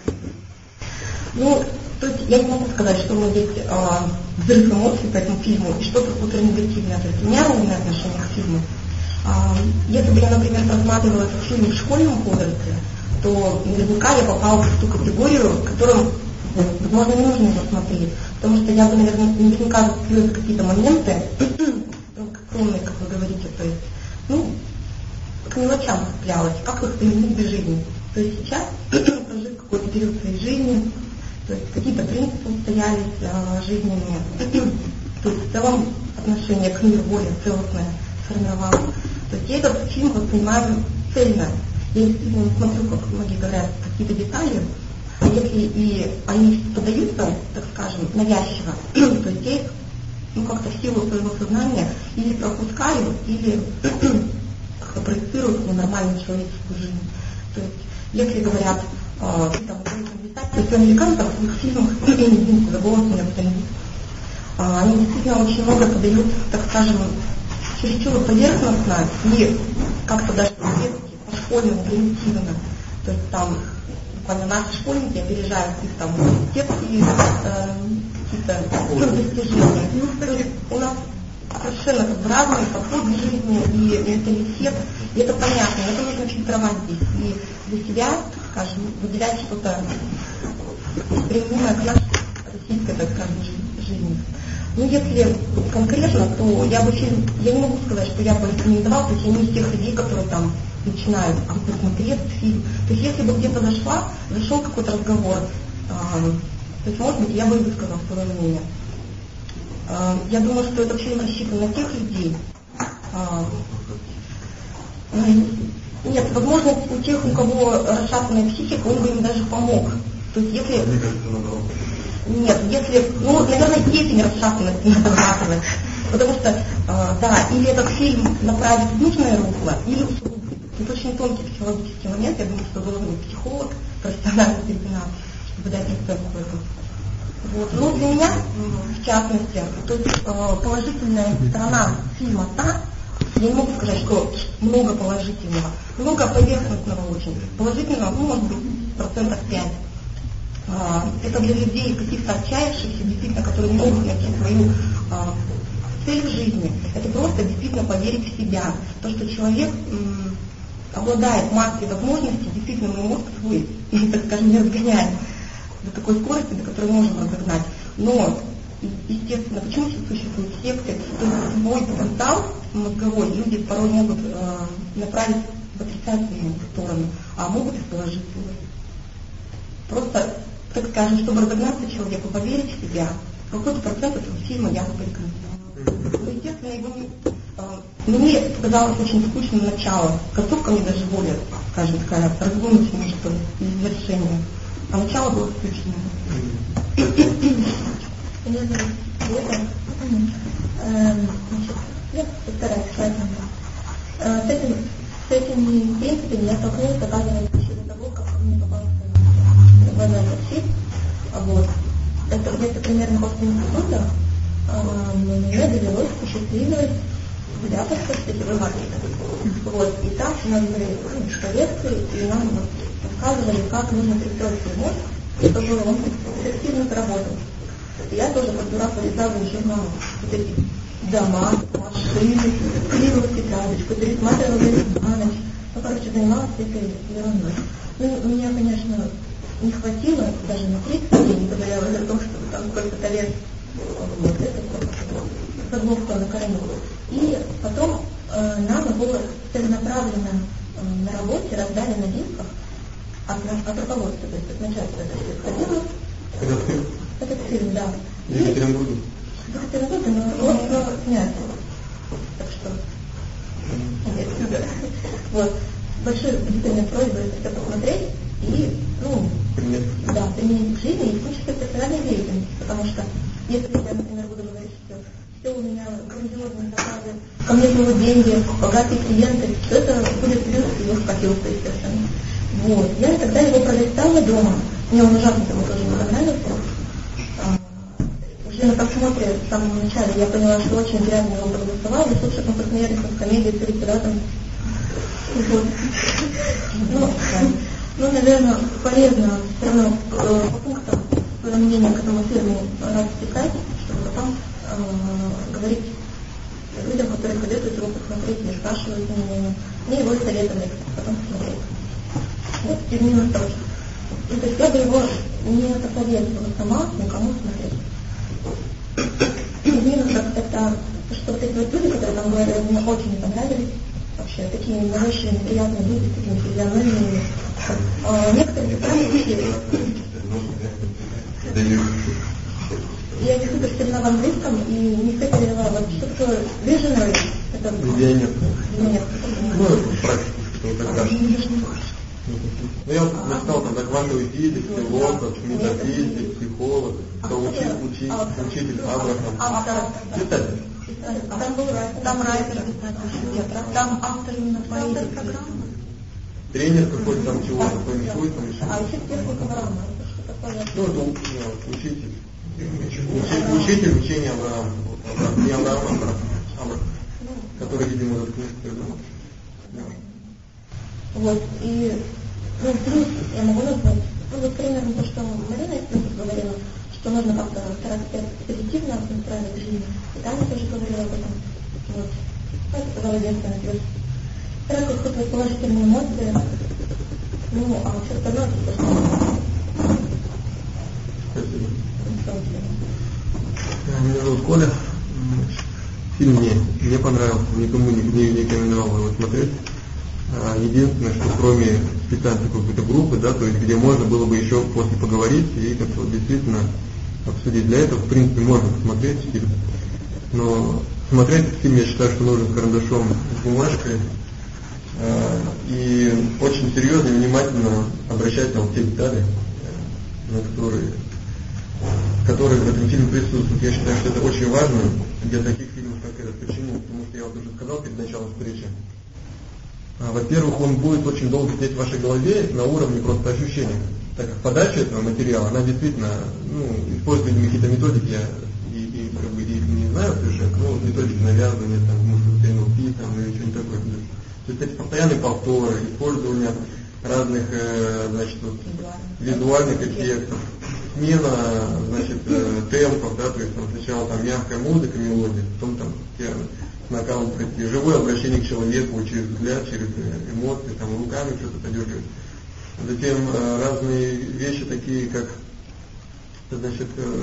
Speaker 3: Ну, то есть я не могу сказать, что у меня есть э, взрыв эмоций по этому фильму и что-то супер негативное. То есть у меня ровное отношение к фильму. Э, если бы я, например, просматривала этот фильм в школьном возрасте, то наверняка я попала в ту категорию, которую, возможно, не нужно его смотреть. Потому что я бы, наверное, наверняка зацепила за какие-то моменты, скромные, как вы говорите, то есть, ну, к мелочам цеплялась, как их применить в жизни. То есть сейчас, прожив какой-то период своей жизни, то есть какие-то принципы устоялись а, жизненные, то есть в целом отношение к миру более целостное сформировалось. То есть я этот фильм воспринимаю цельно. Я действительно не смотрю, как многие говорят, какие-то детали, а если и они подаются, так скажем, навязчиво, то есть я их ну, как-то в силу своего сознания или пропускаю, или как-то проецирую в нормальную человеческую жизнь. То есть, если говорят, э, там, то есть американцев в их фильмах, за голос меня втянут, они действительно очень много подают, так скажем, чересчур поверхностно и как-то даже по-детски, по-школьному, примитивно. То есть там буквально наши школьники опережают их там детские э, какие-то достижения. Ну, то есть у нас совершенно как бы разные подходы к жизни и менталитет. И это понятно, это нужно фильтровать здесь. И для себя, скажем, выделять что-то применимое к нашей российской, так скажем, жизни. Ну, если конкретно, то я бы фильм, я не могу сказать, что я бы рекомендовала, то есть я не из тех людей, которые там начинают посмотреть фильм. То есть если бы где-то зашла, зашел какой-то разговор, э, то есть, может быть, я бы и высказала свое мнение. Э, я думаю, что этот фильм рассчитан на тех людей. Э, нет, возможно, у тех, у кого расшатанная психика, он бы им даже помог. То есть, если... Нет, если, ну, наверное, степень расшатанности надо захватывать. Потому что, э, да, или этот фильм направить в нужное русло, или усугубить. Это очень тонкий психологический момент. Я думаю, что должен быть психолог, профессиональный терминал, чтобы дать оценку этому. Вот. Но для меня, в частности, то есть э, положительная сторона фильма та, я не могу сказать, что много положительного, много поверхностного очень. Положительного, ну, может быть, процентов пять. Это для людей каких-то отчаявшихся, действительно, которые не могут найти свою а, цель в жизни. Это просто действительно поверить в себя. То, что человек м, обладает массой возможностей, действительно, мой мозг свой, так скажем, не разгоняет до такой скорости, до которой можем разогнать. Но, естественно, почему сейчас существуют секты? То есть свой потенциал мозговой люди порой могут э, направить в отрицательную сторону, а могут и в положительную. Просто, так скажем, чтобы разогнаться человеку, поверить в себя, какой-то процент этого фильма я бы порекомендовала. Но, естественно, его не, э, мне показалось очень скучным начало. Концовка мне даже более, скажем, такая разгоночная, что ли, завершение. А начало было скучное.
Speaker 2: Меня зовут Света. Я постараюсь сказать. С этим, с этими принципами я столкнулась, оказывается, еще до того, как мне попался двойной защит. Вот. Это где-то примерно после института мне довелось посчастливилось вляпаться в сетевой маркетинг. Вот. И там у нас были лекции, и нам рассказывали, как нужно приготовить свой мозг, чтобы он эффективно заработал. И я тоже как дурак полетала в журнал. Вот эти дома, машины, клеила тетрадочку, пересматривала на ночь. Ну, короче, занималась этой ерундой. Ну, меня, конечно, не хватило даже на тридцать дней, не говоря о том, что там сколько-то лет вот это заглухло на корню. И потом э, нам было целенаправленно э, на работе раздали на дисках от, от руководства, то есть от начальства это все сходило.
Speaker 1: Этот фильм?
Speaker 2: Этот фильм, да.
Speaker 1: В Екатеринбурге?
Speaker 2: В Екатеринбурге, но он снова снят. Так что отсюда. Вот. С большой убедительной просьбой это все посмотреть и, ну,
Speaker 1: Пример.
Speaker 2: да, применить к жизни и в том числе профессиональной деятельности. Потому что если я, например, буду говорить, что все у меня грандиозные заказы, ко мне живут деньги, богатые клиенты, то это будет плюс его скопился, естественно. Вот. Я тогда его пролистала дома. Мне он ужасно тому тоже не понравился. А, уже Еще на просмотре в самом начале я поняла, что очень зря меня его проголосовали, слушай, мы посмеялись над комедией с рефератом. Вот. Ну, ну, наверное, полезно все равно э, по пунктам свое мнение к этому фильму расписать, чтобы потом э, говорить людям, которые советуют его посмотреть, не спрашивают мнение. Мне его советовали потом посмотреть. Вот, и минус тоже. Ну, то есть я бы его не посоветовала сама никому смотреть. Минус это, что вот эти вот люди, которые там говорили, мне очень не понравились. Вообще, такие навязчивые, неприятные люди, с такими физиономиями. А, некоторые странные. Я не супер сильна в английском и не поняла, вот что такое visionary. Это
Speaker 1: визионер.
Speaker 2: Нет.
Speaker 1: Ну, это практика, что тогда. Ну, я написал там квантовый физик, философ, метафизик, психолог, учитель, учитель, учитель Абрахам. Писатель.
Speaker 2: Там был там райтер, там автор именно твоей программы.
Speaker 1: Тренер какой-то там чего, какой нибудь там еще.
Speaker 2: А еще техника Авраама.
Speaker 1: Ну, это учитель. Учитель, учитель учения Авраама. Не Авраама, а Авраам. Который, видимо, этот книжку придумал.
Speaker 2: Вот, и ну, плюс я могу назвать, ну, вот примерно то, что Марина Искренцев говорила, что нужно как-то стараться позитивно настраивать жизнь. И Таня тоже говорила об этом. Вот. Это сказала единственное плюс. Стараться испытывать положительные эмоции. Ну, а все остальное это просто...
Speaker 1: Спасибо. Меня зовут Коля. Фильм мне не понравился, никому не, не, не рекомендовал его смотреть. Единственное, что кроме специальной какой-то группы, да, то есть где можно было бы еще после поговорить и как-то вот действительно обсудить. Для этого, в принципе, можно посмотреть фильм. Но смотреть этот фильм я считаю, что нужно с карандашом, с бумажкой э, и очень серьезно и внимательно обращать на вот те детали, на которые, которые в этом фильме присутствуют. Я считаю, что это очень важно для таких фильмов, как этот. Почему? Потому что я вот уже сказал перед началом встречи. Во-первых, он будет очень долго сидеть в вашей голове на уровне просто ощущения. Так как подача этого материала, она действительно, ну, использует какие-то методики, я и, и, как бы, их не знаю совершенно, но методики навязывания, там, может, эн эл пи, там, или что-нибудь такое. То есть эти постоянные повторы, использование разных, э, значит, вот, визуальных эффектов, смена, значит, э, темпов, да, то есть там сначала там мягкая музыка, мелодия, потом там накал прийти, живое обращение к человеку через взгляд, через эмоции, там руками что-то подергивать. Затем э, разные вещи такие, как, значит, э,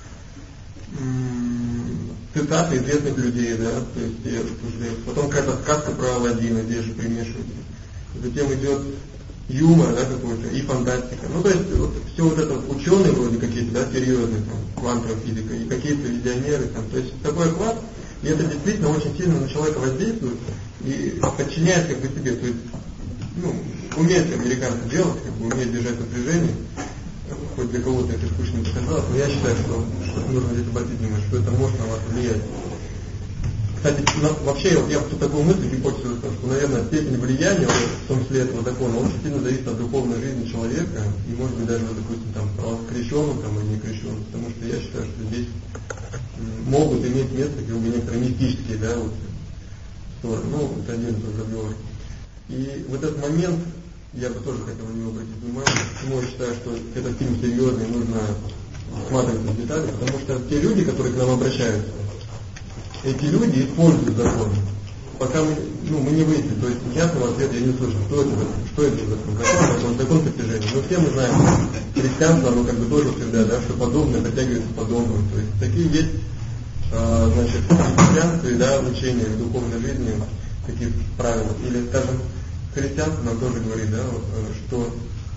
Speaker 1: м- цитаты известных людей, да, то есть я, потом какая-то сказка про Аладдина, здесь же примешивается. Затем идет юмор, да, какой-то, и фантастика. Ну, то есть вот, все вот это ученые вроде какие-то, да, серьезные, там, квантовая физика, и какие-то визионеры, там, то есть такой охват. И это действительно очень сильно на человека воздействует и подчиняет как бы себе. То есть, ну, умеют американцы делать, как бы умеют держать напряжение, хоть для кого-то это скучно показалось, но я считаю, что, что нужно здесь обратить внимание, что это может на вас влиять. Кстати, на, вообще, вот я тут такую мысль, гипотезу, что, наверное, степень влияния, в том числе этого закона, очень сильно зависит от духовной жизни человека, и может быть даже, допустим, там, крещенным там, или не крещенным, потому что я считаю, что здесь могут иметь место как бы некоторые мистические, да, вот, стороны. Ну, это один разговор. И вот этот момент, я бы тоже хотел на него обратить внимание, почему я считаю, что этот фильм серьезный, нужно смотреть в детали, потому что те люди, которые к нам обращаются, эти люди используют закон. Пока мы, ну, мы не выяснили, то есть ясного ответа я не слышал, что это, что это закон, закон, закон, закон притяжения. Но все мы знаем, христианство, оно как бы тоже утверждает, да, что подобное притягивается к подобному. То есть такие есть, а, значит, христианство, да, учения в духовной жизни, таких правил. Или, скажем, христианство нам тоже говорит, да, что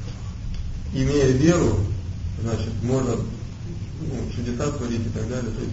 Speaker 1: имея веру, значит, можно, ну, чудеса творить и так далее. То есть,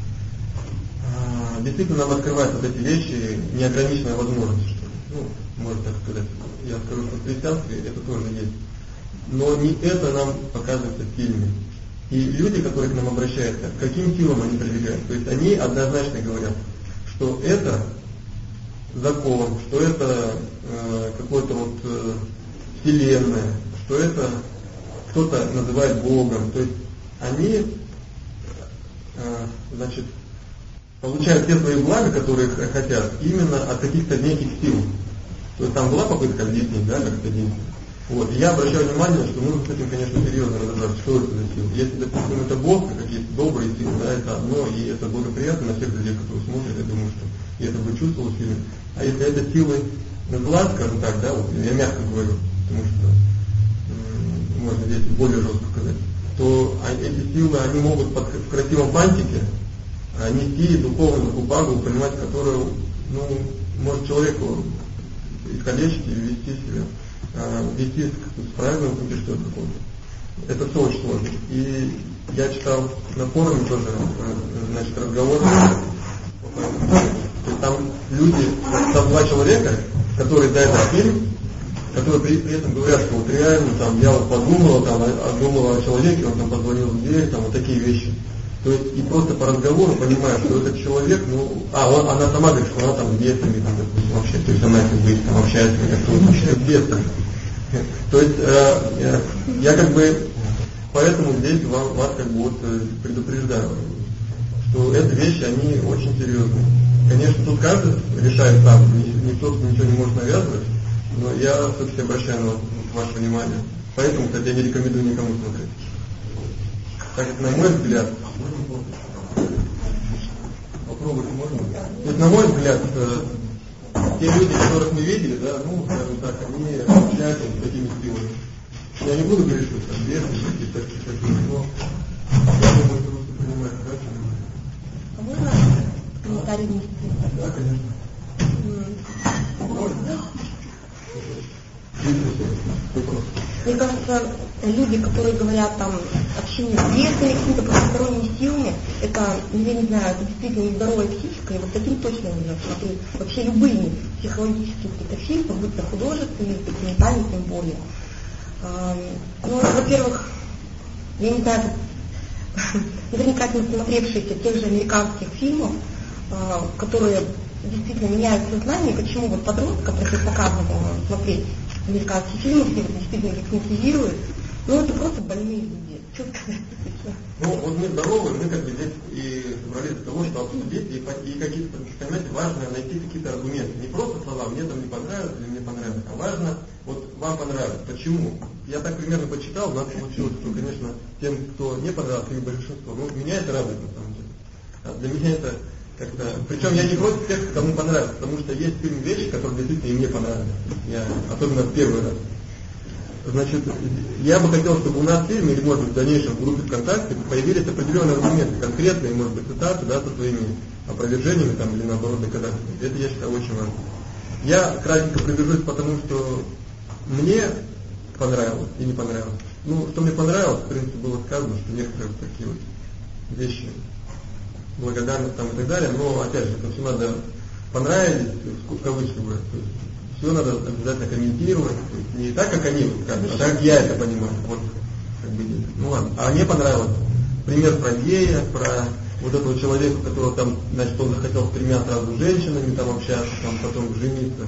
Speaker 1: действительно нам открывают вот эти вещи неограниченная возможность, что ли. Ну, можно так сказать. Я скажу, что в христианстве это тоже есть. Но не это нам показывается в фильме. И люди, которые к нам обращаются, к каким силам они прибегают. То есть они однозначно говорят, что это закон, что это э, какое-то вот э, вселенная, что это кто-то называет Богом. То есть они значит, получают все свои блага, которые хотят, именно от каких-то неких сил. То есть там была попытка объяснить, да, как это действует. Вот. И я обращаю внимание, что нужно с этим, конечно, серьезно разобраться, что это за сила. Если, допустим, это Бог, какие-то добрые силы, да, это одно, и это благоприятно на всех людей, которые смотрят, я думаю, что и это бы чувствовал в фильме. А если это силы зла, скажем так, да, вот я мягко говорю, потому что м- можно здесь более жестко сказать, то эти силы, они могут под, в красивом фантике нести духовную купагу, понимать, которую, ну, может человеку искалечить или вести себя, вести с правильным пути, что это какого-то. Это все очень сложно. И я читал на форуме тоже, значит, разговоры. Там люди, там два человека, которые за этот фильм, которые при, при этом говорят, что вот реально там я вот подумала, там думала о человеке, он там позвонил в дверь, там вот такие вещи. То есть и просто по разговору понимаю, что этот человек, ну, а он, она сама говорит, что она там с бесами, там, допустим, вообще, то есть она как бы там общается как-то с бесами. То есть э, я как бы поэтому здесь вам, вас как бы вот предупреждаю, что эти вещи, они очень серьезные. Конечно, тут каждый решает сам, никто ничего не может навязывать, но я все-таки обращаю на ваше внимание. Поэтому, кстати, я не рекомендую никому смотреть. Так как, на мой взгляд, попробовать можно. То есть, на мой взгляд, те люди, которых мы видели, да, ну, скажем так, они общаются с такими силами. Я не буду говорить, что это бедные, какие-то такие, но я думаю, что вы понимаете, да?
Speaker 2: А можно комментарий внести?
Speaker 1: Да, конечно.
Speaker 2: Мне кажется, люди, которые говорят там общение с бесами, какими-то потусторонними силами, это, я не знаю, это действительно нездоровая психика, и вот таким точно нужно смотреть вообще любые психологические какие-то фильмы, будь то художественные, документальные, тем более. Ну, во-первых, я не знаю, наверняка насмотревшиеся тех же американских фильмов, которые действительно меняют сознание, почему вот подросткам, которых показано смотреть американские фильмы, все действительно гипнотизируют, ну это просто больные люди. Что сказать?
Speaker 1: Ну вот мы здоровы, мы как бы здесь и собрались для того, чтобы обсудить, и, и какие-то, понимаете, важно найти какие-то аргументы. Не просто слова, мне там не понравилось или мне понравилось, а важно, вот вам понравилось. Почему? Я так примерно почитал, у нас получилось, что, конечно, тем, кто не понравился, или большинство, ну, меня это радует, на самом деле. А для меня это как-то... Причем я не против тех, кому понравилось, потому что есть в фильме вещи, которые действительно и мне понравились. Я, особенно в первый раз. Значит, я бы хотел, чтобы у нас в фильме, или, может быть, в дальнейшем в группе ВКонтакте появились определенные аргументы, конкретные, может быть, цитаты, да, со своими опровержениями, там, или наоборот, доказательствами. Это, я считаю, очень важно. Я кратенько придержусь, потому что мне понравилось и не понравилось. Ну, что мне понравилось, в принципе, было сказано, что некоторые вот такие вот вещи, благодарность там и так далее, но, опять же, это все надо понравились, в кавычках говорят, то есть все надо обязательно комментировать, то есть не так, как они вот скажут, а так, как я это понимаю, вот, как бы, ну ладно. А мне понравилось пример про гея, про вот этого человека, которого там, значит, он захотел с тремя сразу женщинами там общаться, там потом жениться.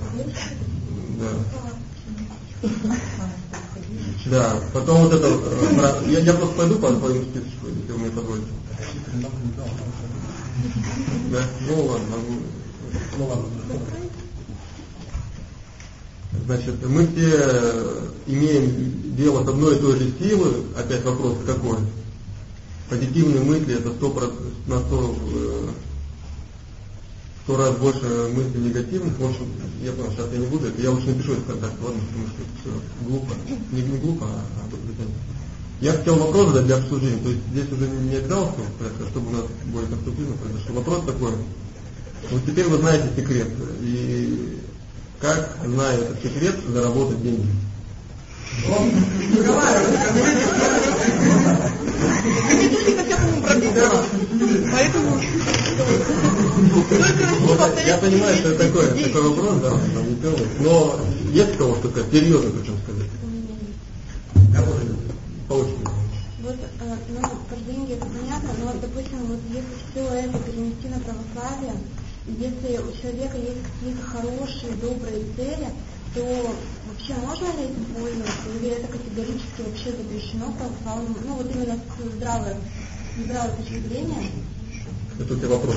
Speaker 1: Да. Да, потом вот это, э, я, я просто пойду по своему списочку, если вы мне позволите. Да, ну ладно, ну ладно. Значит, мы все имеем дело с одной и той же силой, опять вопрос какой? Позитивные мысли это сто на сто, сто раз больше мыслей негативных. В общем, я понял, сейчас я не буду, это я лучше напишу это в ВКонтакте, ладно, потому что это все глупо. Не, не глупо, а, а я хотел вопрос задать для обсуждения, то есть здесь уже не игрался, чтобы у нас более конструктивно произошло. Вопрос такой. Вот теперь вы знаете секрет. И как, зная этот секрет, заработать деньги?
Speaker 2: Поэтому
Speaker 1: я понимаю, что это такой, такой вопрос, да, не первый, но есть кого что сказать, серьезно причем сказать. Получится.
Speaker 2: Вот, э, ну, про деньги это понятно, но, допустим, вот если все это перенести на православие, если у человека есть какие-то хорошие, добрые цели, то вообще можно ли этим пользоваться, или это категорически вообще запрещено православным, ну вот именно здравое либеральной точки зрения.
Speaker 1: Это у тебя вопрос.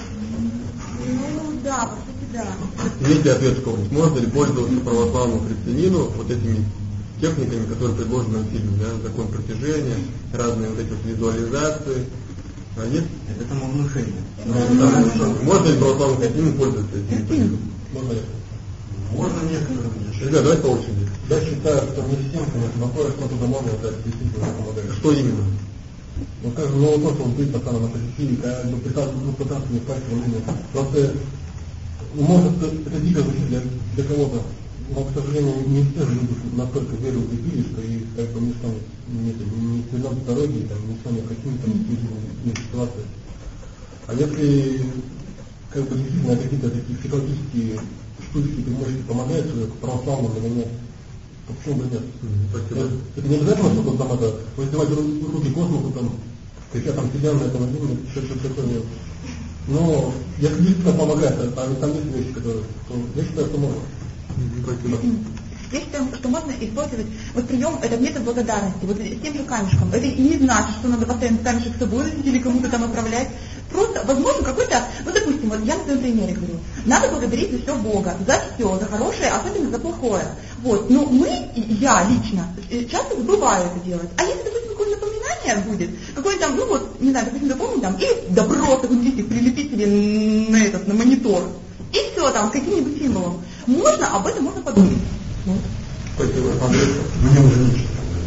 Speaker 2: Ну да, по сути да.
Speaker 1: Есть ли ответ вспомнить? Можно ли пользоваться православному христианину вот этими техниками, которые предложены в фильме, да? Закон притяжения, разные вот эти вот визуализации. А нет?
Speaker 4: Это самовнушение.
Speaker 1: Ну, да. Можно ли православному христианину пользоваться этими техниками? Можно ли?
Speaker 5: Можно некоторым.
Speaker 1: Ребята, давайте по очереди.
Speaker 5: Я считаю, что не всем, конечно, но кое-что туда можно дать действительно помогает.
Speaker 1: Что именно?
Speaker 5: Ну, как бы, ну, то, что он быть постоянно на позитиве, как бы пытаться, ну, пытаться не впасть в уныние. Просто, ну, может, это дико звучит для, для кого-то, но, к сожалению, не все же люди настолько веру укрепили, что и, как бы, ничто не, не свернем с дороги, там, ничто не какими-то жизненными ситуациями. А если, как бы, действительно какие-то такие психологические штучки, примочки помогают человеку, православному или нет, то почему бы нет?
Speaker 1: Спасибо.
Speaker 5: Это, это не обязательно, что там это, воздевать руки космосу, там, крича там вселенная, там, что-то такое. Но если действительно помогает, а там есть вещи, которые, то я считаю, что можно.
Speaker 1: Спасибо.
Speaker 3: Я считаю, что можно использовать вот прием, этот метод благодарности, вот с тем же камешком. Это не значит, что надо постоянно камешек с собой носить или кому-то там отправлять. Просто, возможно, какой-то, ну, допустим, вот я на своем примере говорю, надо благодарить за все Бога, за все, за хорошее, особенно за плохое. Вот, но мы, я лично, часто забываю это делать. А если, допустим, какое-то напоминание будет, какое-то там, ну вот, не знаю, допустим, запомнить там, и добро такой листик прилепить себе на этот, на монитор, и все там, с каким-нибудь символом. Можно, об этом можно подумать. Вот.
Speaker 1: Спасибо, Андрей.
Speaker 5: Мне уже нечего.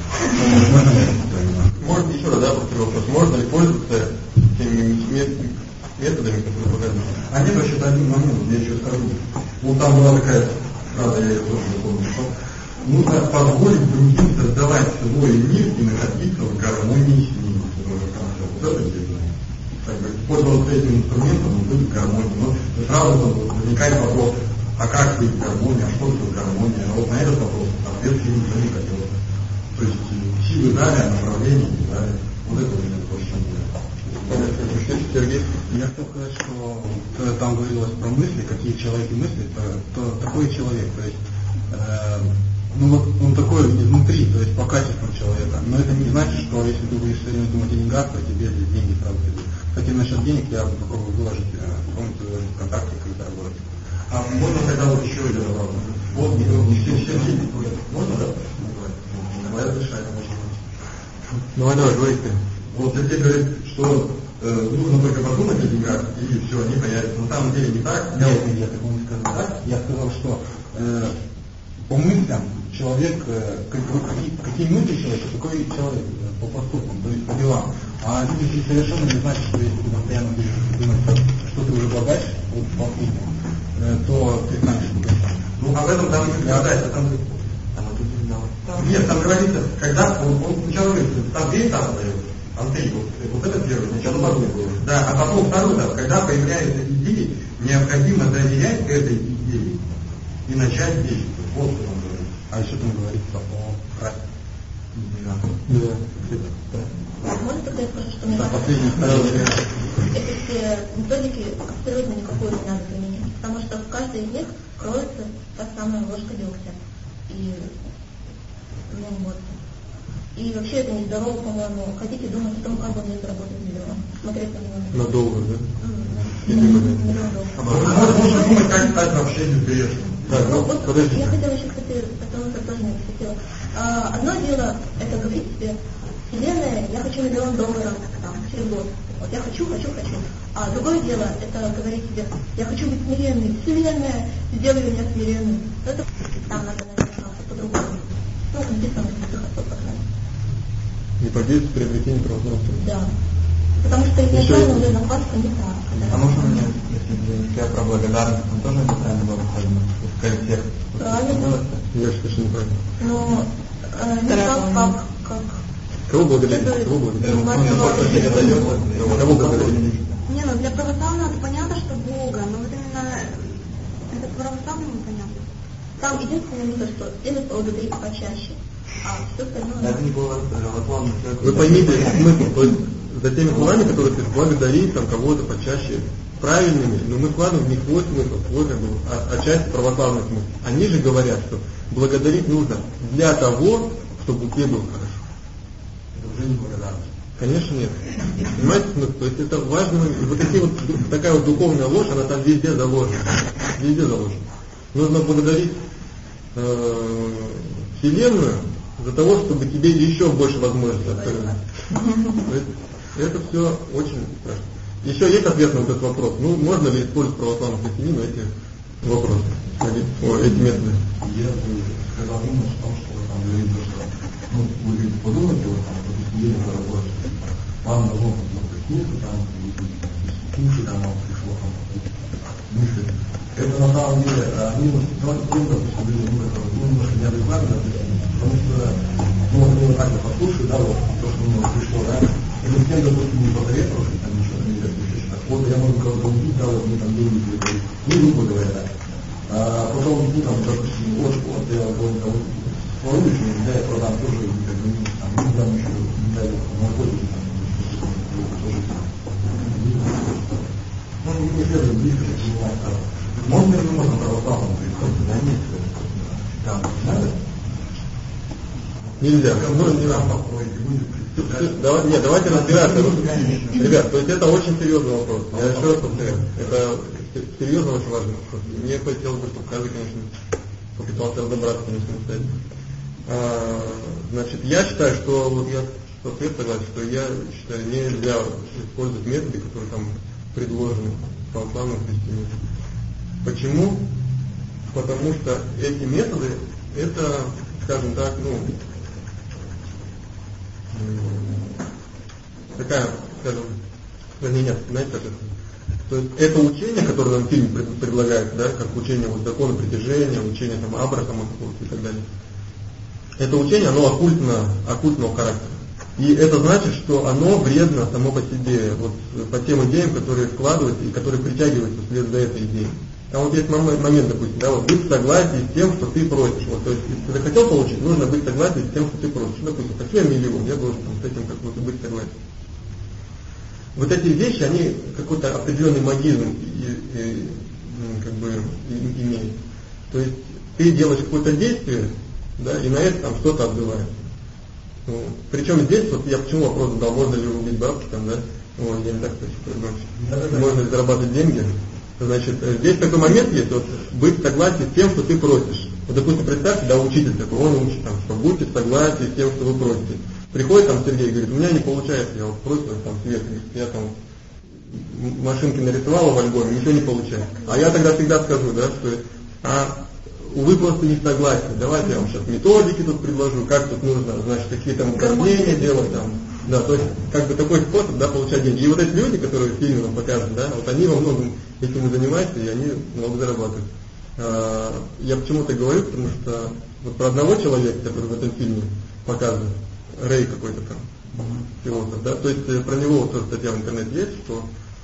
Speaker 1: Можно еще раз, да, повторю вопрос. Можно ли пользоваться теми методами, которые показаны?
Speaker 5: А нет, вообще один момент, я еще скажу. Ну, там была такая фраза, я ее тоже не помню, что нужно позволить другим создавать свой мир и находиться в гармонии с ним. Вот это действительно. Как бы пользоваться этим инструментом, быть в гармонии. Но сразу возникает вопрос, а как быть в гармонии, а что такое гармония? А вот на этот вопрос ответ фильм уже не хотел. То есть силы дали, направления не дали. Вот это у меня точно будет.
Speaker 1: Сергей?
Speaker 6: Я хотел сказать, что когда там говорилось про мысли, какие человек мыслит, то, то такой человек, то есть, э, ну вот он такой изнутри, то есть по качеству человека, но это не значит, что если ты будешь все время думать о деньгах, то тебе деньги сразу придут. Кстати, насчет денег я попробую выложить, помните, выложить ВКонтакте, когда работать.
Speaker 5: А можно тогда вот еще один вопрос? Вот, не все, все деньги будет. Можно, да? Давай разрешаем, можно.
Speaker 1: Давай, давай, говори ты.
Speaker 5: Вот если говорит, что э, нужно только подумать о деньгах, и все, они появятся. На самом деле не так.
Speaker 6: Я, я такого не сказал. Так? Я сказал, что э, по мыслям человек, э, как, какие, какие мысли человека, такой человек э, по поступкам, то есть по делам. А люди совершенно не значит, что если ты постоянно будешь думать, что ты уже богач, вот по мыслям, э, то ты станешь богачом.
Speaker 5: Ну, об этом там не говорится, там... Нет, там говорится, когда он, он сначала говорит, там две этапы дает, Андрей, вот, вот это первый, сначала подумай. Да, а потом второй этап, когда появляются идеи, необходимо доверять этой идее и начать действовать. Вот что он говорит.
Speaker 6: А еще там говорится о красе.
Speaker 1: Да.
Speaker 2: Можно тогда я скажу, что мне
Speaker 1: Да,
Speaker 2: кажется,
Speaker 1: последний, второй вариант.
Speaker 2: эти все методики абсолютно никакой не надо применять, потому что в каждой из них кроется та самая ложка дегтя. И, ну вот. И вообще это нездорово, по-моему. Хотите думать о том, как бы мне заработать миллион. Смотреть на миллион.
Speaker 1: Надолго, да?
Speaker 2: Миллион долларов.
Speaker 5: Можно думать, как стать вообще безгрешным.
Speaker 1: Так, ну,
Speaker 2: Вот
Speaker 1: подожди.
Speaker 2: я хотела еще, кстати, потому что тоже не хотела. А, одно дело, это говорить себе, Вселенная, я хочу миллион долларов там, через год. Вот я хочу, хочу, хочу. А другое дело, это говорить себе, я хочу быть смиренной. Вселенная, сделай меня смиренным. Это там надо, наверное, по-другому. Ну, написано в святых отцов, как надо.
Speaker 1: Не победить приобретение православия.
Speaker 2: Да. Потому что изначально уже закладка не так.
Speaker 4: А можно мне, если я про благодарность, там тоже неправильно было сказано, сказать всех.
Speaker 2: Правильно.
Speaker 1: Я считаю, что неправильно.
Speaker 2: Но э, не так, как, как
Speaker 1: Кого благодарить? Кого благодарить? Кого благодарить?
Speaker 7: Не, ну для православного это понятно, что Бога, но вот именно это православному непонятно.
Speaker 2: там единственное минус, что следует благодарить почаще. А все остальное...
Speaker 4: Это не было православный человек.
Speaker 1: Вы поймите смысл. То есть за теми словами, которые ты благодарить там кого-то почаще правильными, но мы вкладываем в них свой смысл, свой как бы, а, отчасти православный смысл. Они же говорят, что благодарить нужно для того, чтобы тебе было хорошо.
Speaker 5: Это уже не благодарность.
Speaker 1: Конечно, нет. Понимаете смысл? То есть это важно, вот такие вот, такая вот духовная ложь, она там везде заложена. Везде заложена. Нужно благодарить э, Вселенную за того, чтобы тебе еще больше возможностей открылось. Это все очень страшно. Еще есть ответ на вот этот вопрос. Ну, можно ли использовать православных христианину эти вопросы, о, эти методы?
Speaker 6: Я бы сказал именно в том, что там говорит, что ну, вы говорите, подумайте, вот там, допустим, едем на работу, вам должно быть книгу, там, куши, там, вам пришло, там, мысли. Это на самом деле минус, тем, допустим, люди, ну, которые, ну, немножко неадекватны, допустим, потому что, ну, вот они вот так вот послушают, да, вот, то, что мне пришло, да, и вот тем, допустим, не посоветовавшись, там, ничего нельзя, еще так, вот, я могу кого-то убить, да, вот, мне там деньги передают, ну, грубо говоря, да. А потом, ну, там, допустим, вот, вот, я вот, там, свою личную, да, я продам тоже, как бы, там, ну, там еще, не знаю, наркотики, там, тоже, ну, не следует близко, как не знаю, там, можно или можно православному приходить на место, там, надо?
Speaker 1: Нельзя, ну, не надо. Давай, нет, давайте разбираться. Ребят, то есть это очень серьезный вопрос. Я еще раз повторяю, это серьезно очень важный вопрос. Мне хотелось бы, чтобы каждый, конечно, попытался разобраться, конечно, самостоятельно. А, значит, я считаю, что вот я что ответ согласен, что я считаю, нельзя использовать методы, которые там предложены православным христианам. Почему? Потому что эти методы, это, скажем так, ну, такая, скажем, вернее, нет, знаете, как это? То есть это учение, которое нам фильм предлагает, да, как учение вот закона притяжения, учение там Абрахама и так далее. Это учение, оно оккультно, оккультного характера. И это значит, что оно вредно само по себе, вот по тем идеям, которые вкладываются и которые притягиваются вслед за этой идеей. Там вот есть момент, допустим, да, вот быть в согласии с тем, что ты просишь. Вот, то есть, если ты захотел получить, нужно быть в согласии с тем, что ты просишь. Ну, допустим, хочу я миллион, я должен там, с этим как-то быть согласен. Вот эти вещи, они какой-то определенный магизм и, и, как бы и, имеют. То есть ты делаешь какое-то действие, да, и на это там что-то отзывается. Ну, причем здесь, вот я почему вопрос задал, можно ли убить бабки там, да? О, я не так хочу, можно ли зарабатывать деньги? Значит, здесь такой момент есть, вот, быть в согласии с тем, что ты просишь. Вот, допустим, представьте, да, учитель такой, он учит, там, что будьте в согласии с тем, что вы просите. Приходит там Сергей и говорит, у меня не получается, я вот просил там свет, я там машинки нарисовала в альбоме, ничего не получается. А я тогда всегда скажу, да, что а, вы просто не согласны, давайте я вам сейчас методики тут предложу, как тут нужно, значит, какие там упражнения делать там. Да, то есть, как бы такой способ, да, получать деньги. И вот эти люди, которые в фильме нам показывают, да, вот они во многом этим и занимаются, и они много зарабатывают. А, я почему-то говорю, потому что вот про одного человека, который в этом фильме показывает, Рэй какой-то там, философ, да, то есть про него вот тоже статья в интернете есть, что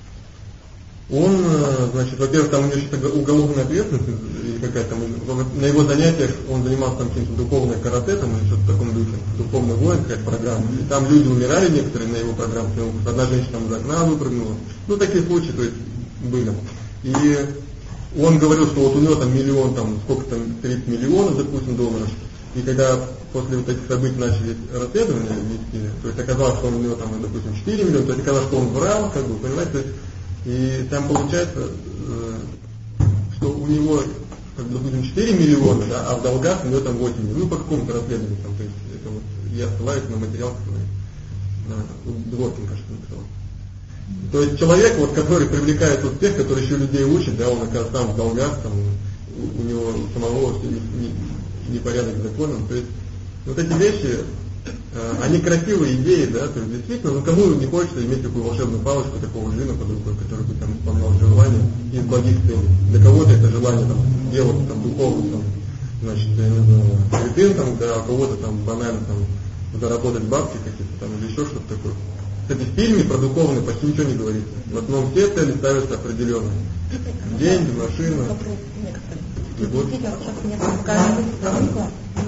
Speaker 1: он, значит, во-первых, там у него что-то уголовная ответственность, или какая-то там, на его занятиях он занимался там каким-то духовной карате, там, или что-то в таком духе, духовный воин, какая-то программа, и там люди умирали некоторые на его программе, одна женщина там из окна выпрыгнула, ну, такие случаи, то есть, были. И он говорил, что вот у него там миллион, там, сколько там, тридцать миллионов, допустим, долларов, и когда после вот этих событий начали расследование вести, то есть оказалось, что он у него там, допустим, четыре миллиона, то есть оказалось, что он врал, как бы, понимаете, то есть, и там получается, что у него, как бы, допустим, четыре миллиона, да, а в долгах у него там восемь миллионов, ну, по какому-то расследованию, там, то есть, это вот, я ссылаюсь на материал, который, да, Дворкин, кажется, написал. То есть человек, вот, который привлекает вот тех, который еще людей учит, да, он оказывается там в долгах, там, у, у него самого все непорядок с законом, то есть, вот эти вещи, э, они красивые идеи, да, то есть действительно, ну кому не хочется иметь такую волшебную палочку, такого джина под рукой, который бы там исполнял желание из благих целей. Для кого-то это желание там делать там духовно, там, значит, я не знаю, святым, там, да, а у кого-то там банально там заработать бабки какие-то там или еще что-то такое. Кстати, в фильме про духовное почти ничего не говорится. В основном все цели ставятся определенные. Деньги, машина.
Speaker 3: Вот действительно, сейчас мне показывают установка,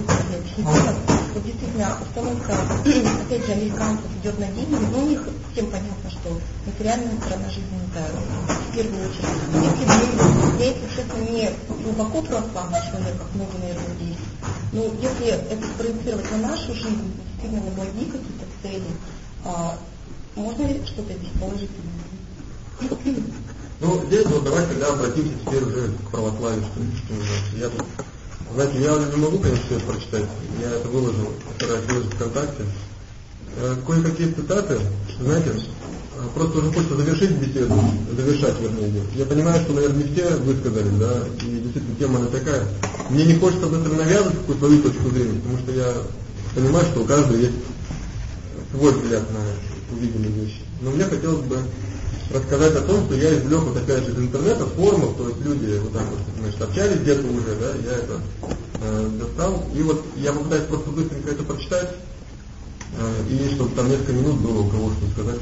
Speaker 3: вот действительно установка, опять же, американцев идет на деньги, но у них всем понятно, что материальная сторона жизни это в первую очередь. Если бы я, если честно, не глубоко православный человек, как много, наверное, людей, но если это спроецировать на нашу жизнь, действительно на благие какие-то цели, Можно ли что-то здесь положительное?
Speaker 1: Ну, здесь вот давайте тогда обратимся теперь уже к православию, что, что называется. Я тут, знаете, я не могу, конечно, все это прочитать, я это выложил, стараюсь выложить ВКонтакте. Э, кое-какие цитаты, знаете, просто уже хочется завершить беседу, завершать, вернее, я понимаю, что, наверное, не все высказались, да, и действительно тема она такая. Мне не хочется, с одной стороны, навязывать какую-то свою точку зрения, потому что я понимаю, что у каждого есть свой взгляд на увиденные вещи. Но мне хотелось бы рассказать о том, что я извлек вот опять же из интернета, форумов, то есть люди вот так вот, значит, общались где-то уже, да, я это э, достал, и вот я попытаюсь просто быстренько это прочитать, э, и чтобы там несколько минут было у кого что сказать.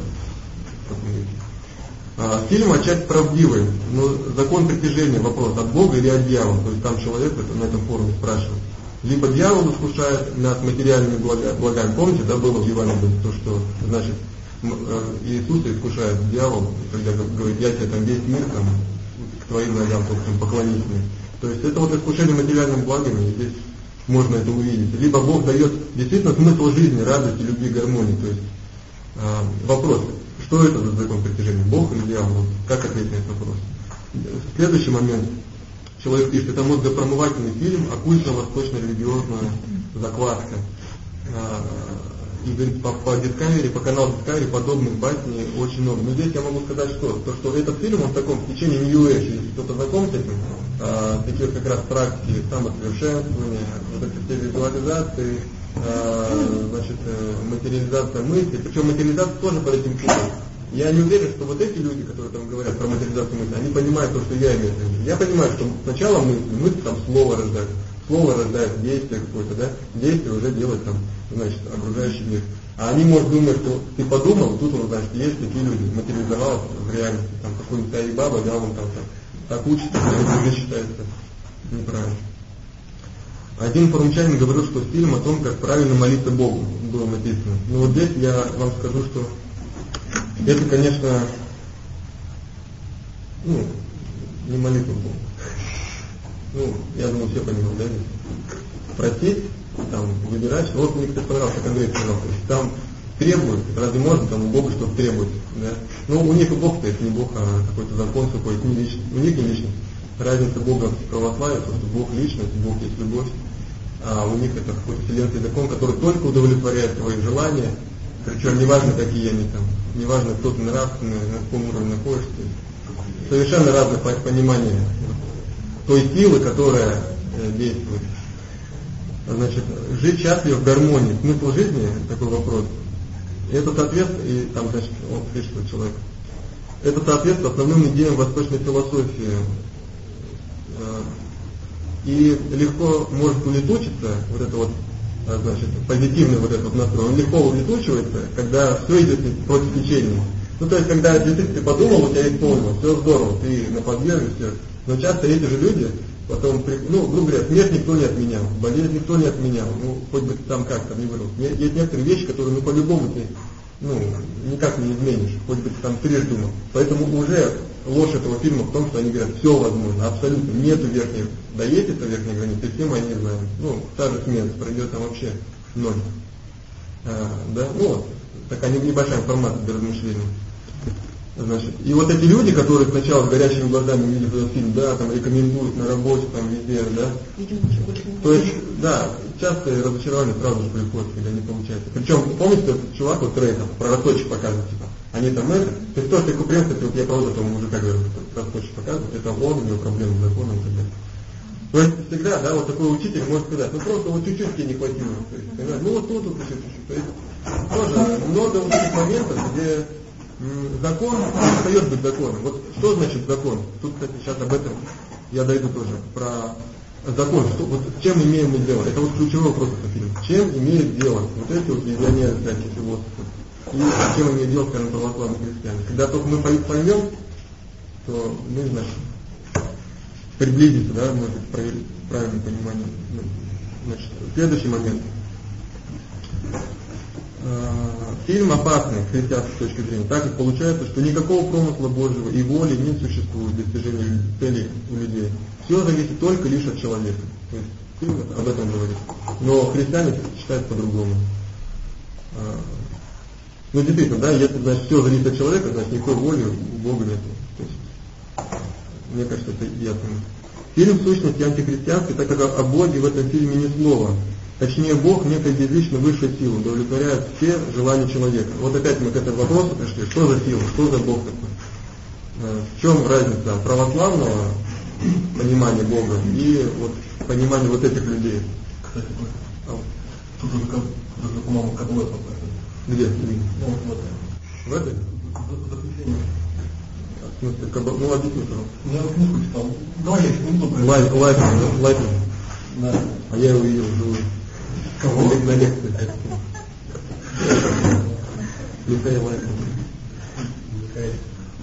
Speaker 1: А, фильм отчасти правдивый, но закон притяжения, вопрос, от Бога или от дьявола, то есть там человек это, на этом форуме спрашивает. Либо дьявол искушает нас материальными благами, помните, да, было в Евангелии то, что, значит, Иисуса искушает дьявол, когда говорит, я тебе там весь мир там, к твоим ногам, собственно, поклонись мне. То есть это вот искушение материальными благами, и здесь можно это увидеть. Либо Бог дает действительно смысл жизни, радости, любви, гармонии. То есть э, вопрос, что это за закон притяжения, Бог или дьявол? Как ответить на этот вопрос? Следующий момент. Человек пишет, это мозгопромывательный фильм, оккультно-восточно-религиозная закладка. Э, И говорит, по, по Discovery, по каналу Discovery подобных басней очень много. Но здесь я могу сказать, что то, что этот фильм, он в таком течении New Age, если кто-то знаком с этим, а, такие вот как раз практики самосовершенствования, вот эти все визуализации, а, значит, материализация мысли, причем материализация тоже под этим фильмом. Я не уверен, что вот эти люди, которые там говорят про материализацию мысли, они понимают то, что я имею в виду. Я понимаю, что сначала мысли, мысли там слово рождают. Слово рождает действие какое-то, да? Действие уже делает там, значит, окружающий мир. А они, может, думают, что ты подумал, тут он, значит, есть такие люди, материализовался в реальности, там, какой-нибудь Алибаба, да, он там, там так учится, это уже считается неправильно. Один форумчанин говорил, что фильм о том, как правильно молиться Богу, было написано. Но вот здесь я вам скажу, что это, конечно, ну, не молитва Богу. Ну, я думаю, все понимают, да? Просить, там, выбирать. Вот мне, кстати, понравился, как Андрей сказал. То есть там требуют, разве можно там у Бога что-то требовать, да? Ну, у них и Бог-то это не Бог, а какой-то закон какой-то, не личность. У них не личность. Разница Бога в православии, то, что Бог личность, Бог есть любовь. А у них это какой-то вселенский закон, который только удовлетворяет твои желания. Причем неважно, какие они там, неважно, кто ты нравственный, на каком уровне находишься. Совершенно разное понимание той силы, которая э, действует. Значит, жить счастливо в гармонии. Смысл жизни, такой вопрос. Это соответствует, и там, значит, он пишет человек. Это соответствует основным идеям восточной философии. Э, и легко может улетучиться, вот это вот, значит, позитивный вот этот вот настрой, он легко улетучивается, когда все идет против течения. Ну, то есть, когда действительно ты подумал, у тебя исполнилось, все здорово, ты на подъеме, все. Но часто эти же люди, потом, ну, грубо говоря, смерть никто не отменял, болезнь никто не отменял, ну, хоть бы ты там как-то не вырос. Есть некоторые вещи, которые, ну, по-любому ты, ну, никак не изменишь, хоть бы ты там трижды думал. Поэтому уже ложь этого фильма в том, что они говорят, все возможно, абсолютно, нету верхней, да есть эта верхняя граница, и все мы не знаем. Ну, та же смерть пройдет там вообще ноль. А, да, ну вот, такая небольшая информация для размышления. Значит, и вот эти люди, которые сначала с горящими глазами видят этот фильм, да, там рекомендуют на работе, там везде, да. То есть, да, часто разочарование сразу же приходит, когда не получается. Причем, помните, этот чувак, вот Трей, там, про росточек показывает, типа, они там это, то есть то, что купил, кстати, вот я правда этого мужика говорю, росточек показывает, это он, у него проблемы с законом и так далее. То есть всегда, да, вот такой учитель может сказать, ну просто вот чуть-чуть тебе не хватило, то есть, понимаете, ну вот тут вот еще чуть-чуть. То есть тоже много вот этих моментов, где закон перестает быть законом. Вот что значит закон? Тут, кстати, сейчас об этом я дойду тоже. Про закон. Что, вот с чем имеем мы дело? Это вот ключевой вопрос этого фильма. Чем имеет дело вот эти вот визионеры, всякие философы? И с чем имеет дело, скажем, православные христиане? Когда только мы поймем, то мы, значит, приблизимся, да, может быть, проверить правильное понимание. Значит, следующий момент. Фильм опасный с христианской точки зрения, так как получается, что никакого промысла Божьего и воли не существует в достижении цели у людей. Все зависит только лишь от человека. То есть фильм об этом говорит. Но христиане считают по-другому. Ну действительно, да, если, значит, все зависит от человека, значит, никакой воли у Бога нет. То есть, мне кажется, это ясно. Фильм в сущности антихристианский, так как о Боге в этом фильме ни слова. Точнее, Бог некая безлично высшая сила, удовлетворяет все желания человека. Вот опять мы к этому вопросу пришли, что за сила, что за Бог такой. В чем разница православного понимания Бога и вот понимания вот этих людей?
Speaker 5: Кстати, тут уже, по-моему, каблой попали.
Speaker 1: Где?
Speaker 5: Ну, вот.
Speaker 1: В этой?
Speaker 5: Заключение.
Speaker 1: В смысле, каба... ну объясни, пожалуйста.
Speaker 5: Я вот книжку читал. Давай я еще не буду.
Speaker 1: Лайт, лайт, лайт.
Speaker 5: Да.
Speaker 1: А я его видел вживую.
Speaker 5: Кого?
Speaker 1: На лекции. Михаил Лайт.
Speaker 5: Михаил.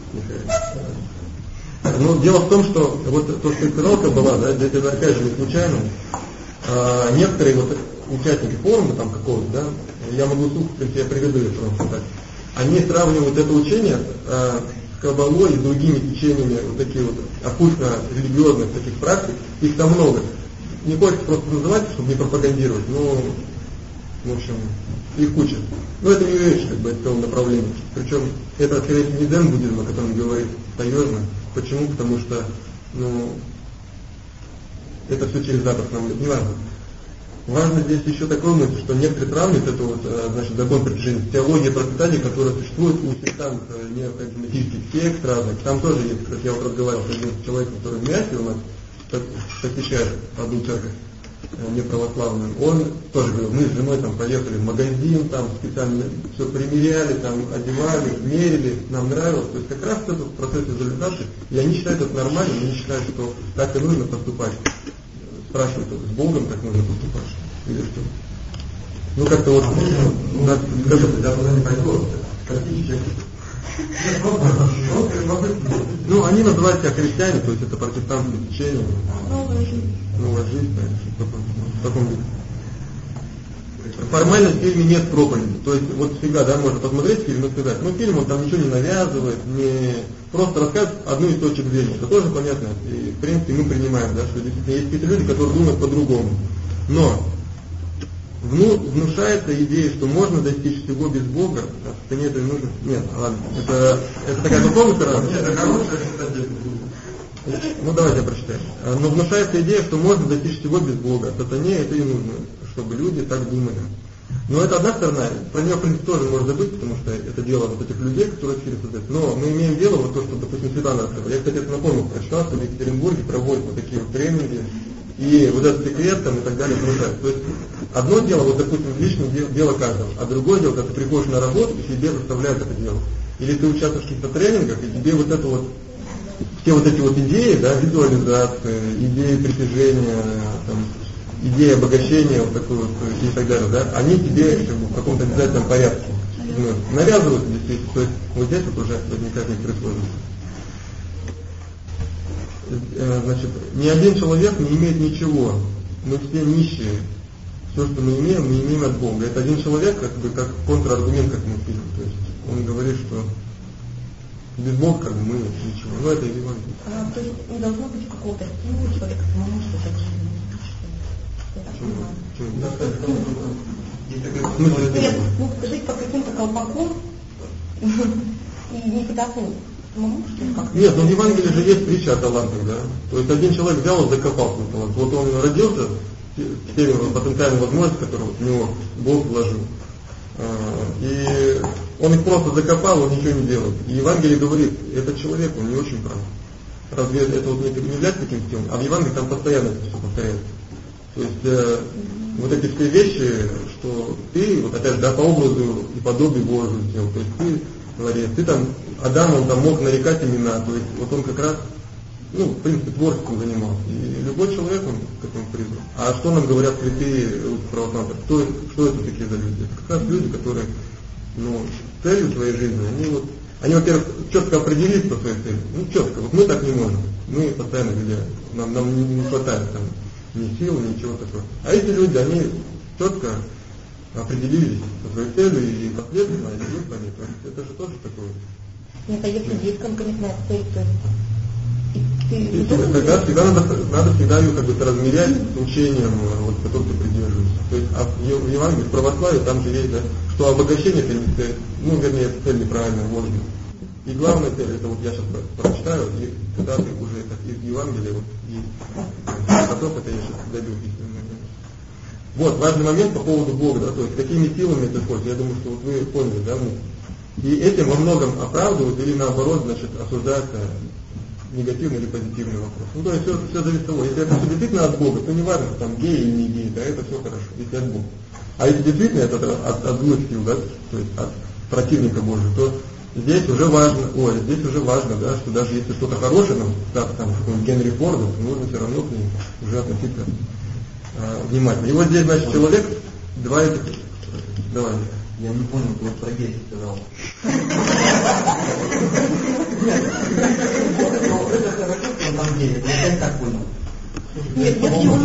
Speaker 1: Михаил. Ну, дело в том, что вот то, что ты сказал, Каббала, да, это опять же не случайно. А, некоторые вот участники форума там какого-то, да, я могу слушать, я приведу их просто так. Они сравнивают это учение а, с Каббалой и с другими течениями вот таких вот оккультно-религиозных таких практик. Их там много. Не хочется просто называть, чтобы не пропагандировать, но, в общем, их куча. Но это не вещь, как бы, в целом направлении. Причем это, скорее всего, не дзен-буддизм, о котором говорит Таежно. Почему? Потому что, ну, это все через Запад нам не важно. Важно здесь еще такое мысль, что некоторые сравнивают это вот, значит, закон притяжения, теология процветания, которая существует у сектантов, неокаризматических сект разных. Там тоже есть, как я вот разговаривал с одним человеком, который в Миасе у нас посещает одну церковь неправославную. Он тоже говорил, мы с женой там поехали в магазин, там специально все примеряли, там одевали, мерили, нам нравилось. То есть как раз этот процесс визуализации, и они считают это нормально, они считают, что так и нужно поступать. Спрашивают, с Богом так нужно поступать. Или что? Ну как-то вот...
Speaker 5: Я туда не пойду.
Speaker 1: Ну, они называют себя христиане, то есть это протестантское течение.
Speaker 2: Новая жизнь.
Speaker 1: Новая жизнь, в таком виде. Формально в фильме нет проповеди. То есть вот всегда, да, можно посмотреть фильм и сказать, ну фильм он там ничего не навязывает, не просто рассказывает одну из точек зрения. Это тоже понятно. И в принципе мы принимаем, да, что действительно есть какие-то люди, которые думают по-другому. Но вну, внушается идея, что можно достичь всего без Бога, а сатане это не нужно. Нет, ладно. Это, это такая духовная сторона.
Speaker 5: Нет, это хорошая, кстати.
Speaker 1: Ну давайте я прочитаю. Но внушается идея, что можно достичь всего без Бога. Сатане это и нужно, чтобы люди так думали. Но это одна сторона, про нее в принципе тоже можно забыть, потому что это дело вот этих людей, которые фильм создают. Но мы имеем дело, вот то, что, допустим, Светлана рассказала. Я, кстати, это напомнил, прочитал, что в Екатеринбурге проводят вот такие вот тренинги, и вот этот секрет там и так далее внушают. То есть одно дело, вот допустим, личное дело, дело каждого, а другое дело, когда ты приходишь на работу и тебе заставляют это делать. Или ты участвуешь в каких-то тренингах, и тебе вот это вот все вот эти вот идеи, да, визуализации, идеи притяжения, там, идеи обогащения, вот такой вот и так далее, да, они тебе как бы, в каком-то обязательном порядке ну, навязываются действительно. То есть вот здесь вот уже возникают некоторые сложности. Значит, ни один человек не имеет ничего. Мы все нищие. Все, что мы имеем, мы имеем от Бога. Это один человек, как бы как контраргумент, как мы пишем. То есть он говорит, что без Бога как бы мы ничего. Но это Евангелие.
Speaker 3: А, то есть не должно быть какого-то стимула человека самому что-то делать. Ну, жить под каким-то колпаком и не пытаться самому что-то как-то.
Speaker 1: Нет, но в Евангелии же есть притча о талантах, да. То есть один человек взял и закопал свой талант. Вот он родился с теми потенциальными возможностями, которые в него Бог вложил. И он их просто закопал, он ничего не делает. И Евангелие говорит, этот человек, он не очень прав. Разве это вот не является таким стилем? А в Евангелии там постоянно это все повторяется. То есть э, вот эти все вещи, что ты, вот опять же, да, по образу и подобию Божию сделал. То есть ты, говорит, ты там, Адам, он там мог нарекать имена, то есть вот он как раз, ну, в принципе, творчеством занимался. И любой человек, он к этому призван. А что нам говорят святые православные? Что, что это такие за люди? Это как раз люди, которые, ну, целью своей жизни, они вот, они, во-первых, четко определились по своей цели. Ну, четко, вот мы так не можем. Мы постоянно где нам, нам не, не хватает там ни сил, ничего такого. А эти люди, они четко определились со своей целью и последовательно идут по ней. Это же тоже такое.
Speaker 3: Нет, а если есть конкретная цель, то
Speaker 1: и ты, тогда всегда надо, надо всегда ее как бы размерять с учением, вот, которым ты придерживаешься. То есть а в Евангелии, в православии, там же есть, да, что обогащение это не цель, ну, вернее, это цель неправильная, может быть. И главная цель, это вот я сейчас прочитаю, и цитаты уже это из Евангелия, вот, и потом это я сейчас добил истинный момент. Вот, важный момент по поводу Бога, да, то есть какими силами это используется, я думаю, что вот вы поняли, да, мы. И этим во многом оправдывают или наоборот, значит, осуждается негативный или позитивный вопрос. Ну, то есть все, все зависит от того, если это все действительно от Бога, то не важно, там гей или не гей, да, это все хорошо, если от Бога. А если действительно это от, от злых сил, да, то есть от противника Божьего, то здесь уже важно, ой, здесь уже важно, да, что даже если что-то хорошее, нам, да, там, какой-нибудь Генри Форда, то нужно все равно к ним уже относиться э, внимательно. И вот здесь, значит, человек, два этих, давай.
Speaker 4: Я не понял, ты вот про гей сказал. Это хорошо, что он там гей, я не так понял.
Speaker 3: Нет, я его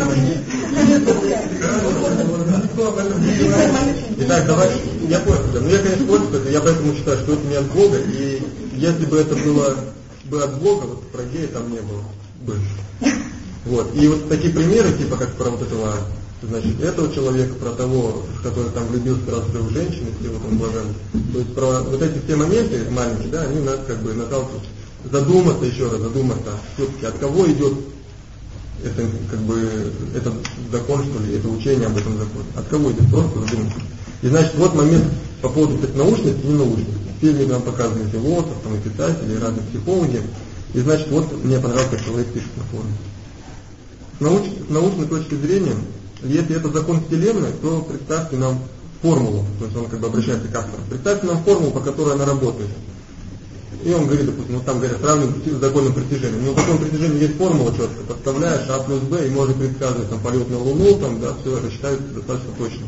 Speaker 1: Итак, давай, я понял, ну я, конечно, понял, я поэтому считаю, что это не от Бога, и если бы это было бы от Бога, вот про гея там не было бы. Вот, и вот такие примеры, типа как про вот этого, значит, этого человека, про того, который там влюбился сразу в трех женщин, и вот он блажен. То есть про вот эти все моменты маленькие, да, они нас как бы наталкивают задуматься еще раз, задуматься, все-таки от кого идет это как бы этот закон, что ли, это учение об этом законе. От кого идет? Просто задуматься. И значит, вот момент по поводу так, научности и ненаучности. В фильме нам показывали философ, там, и писатели, и разные психологи. И значит, вот мне понравилось, как человек пишет на форуме. С, науч, с научной точки зрения, если это закон Вселенной, то представьте нам формулу, то есть он как бы обращается к автору. Представьте нам формулу, по которой она работает. И он говорит, допустим, вот там говорят, сравнивают с законом притяжения. Но в законе притяжения есть формула четко, подставляешь А плюс Б и можно предсказывать там полет на Луну, там, да, все это считается достаточно точно.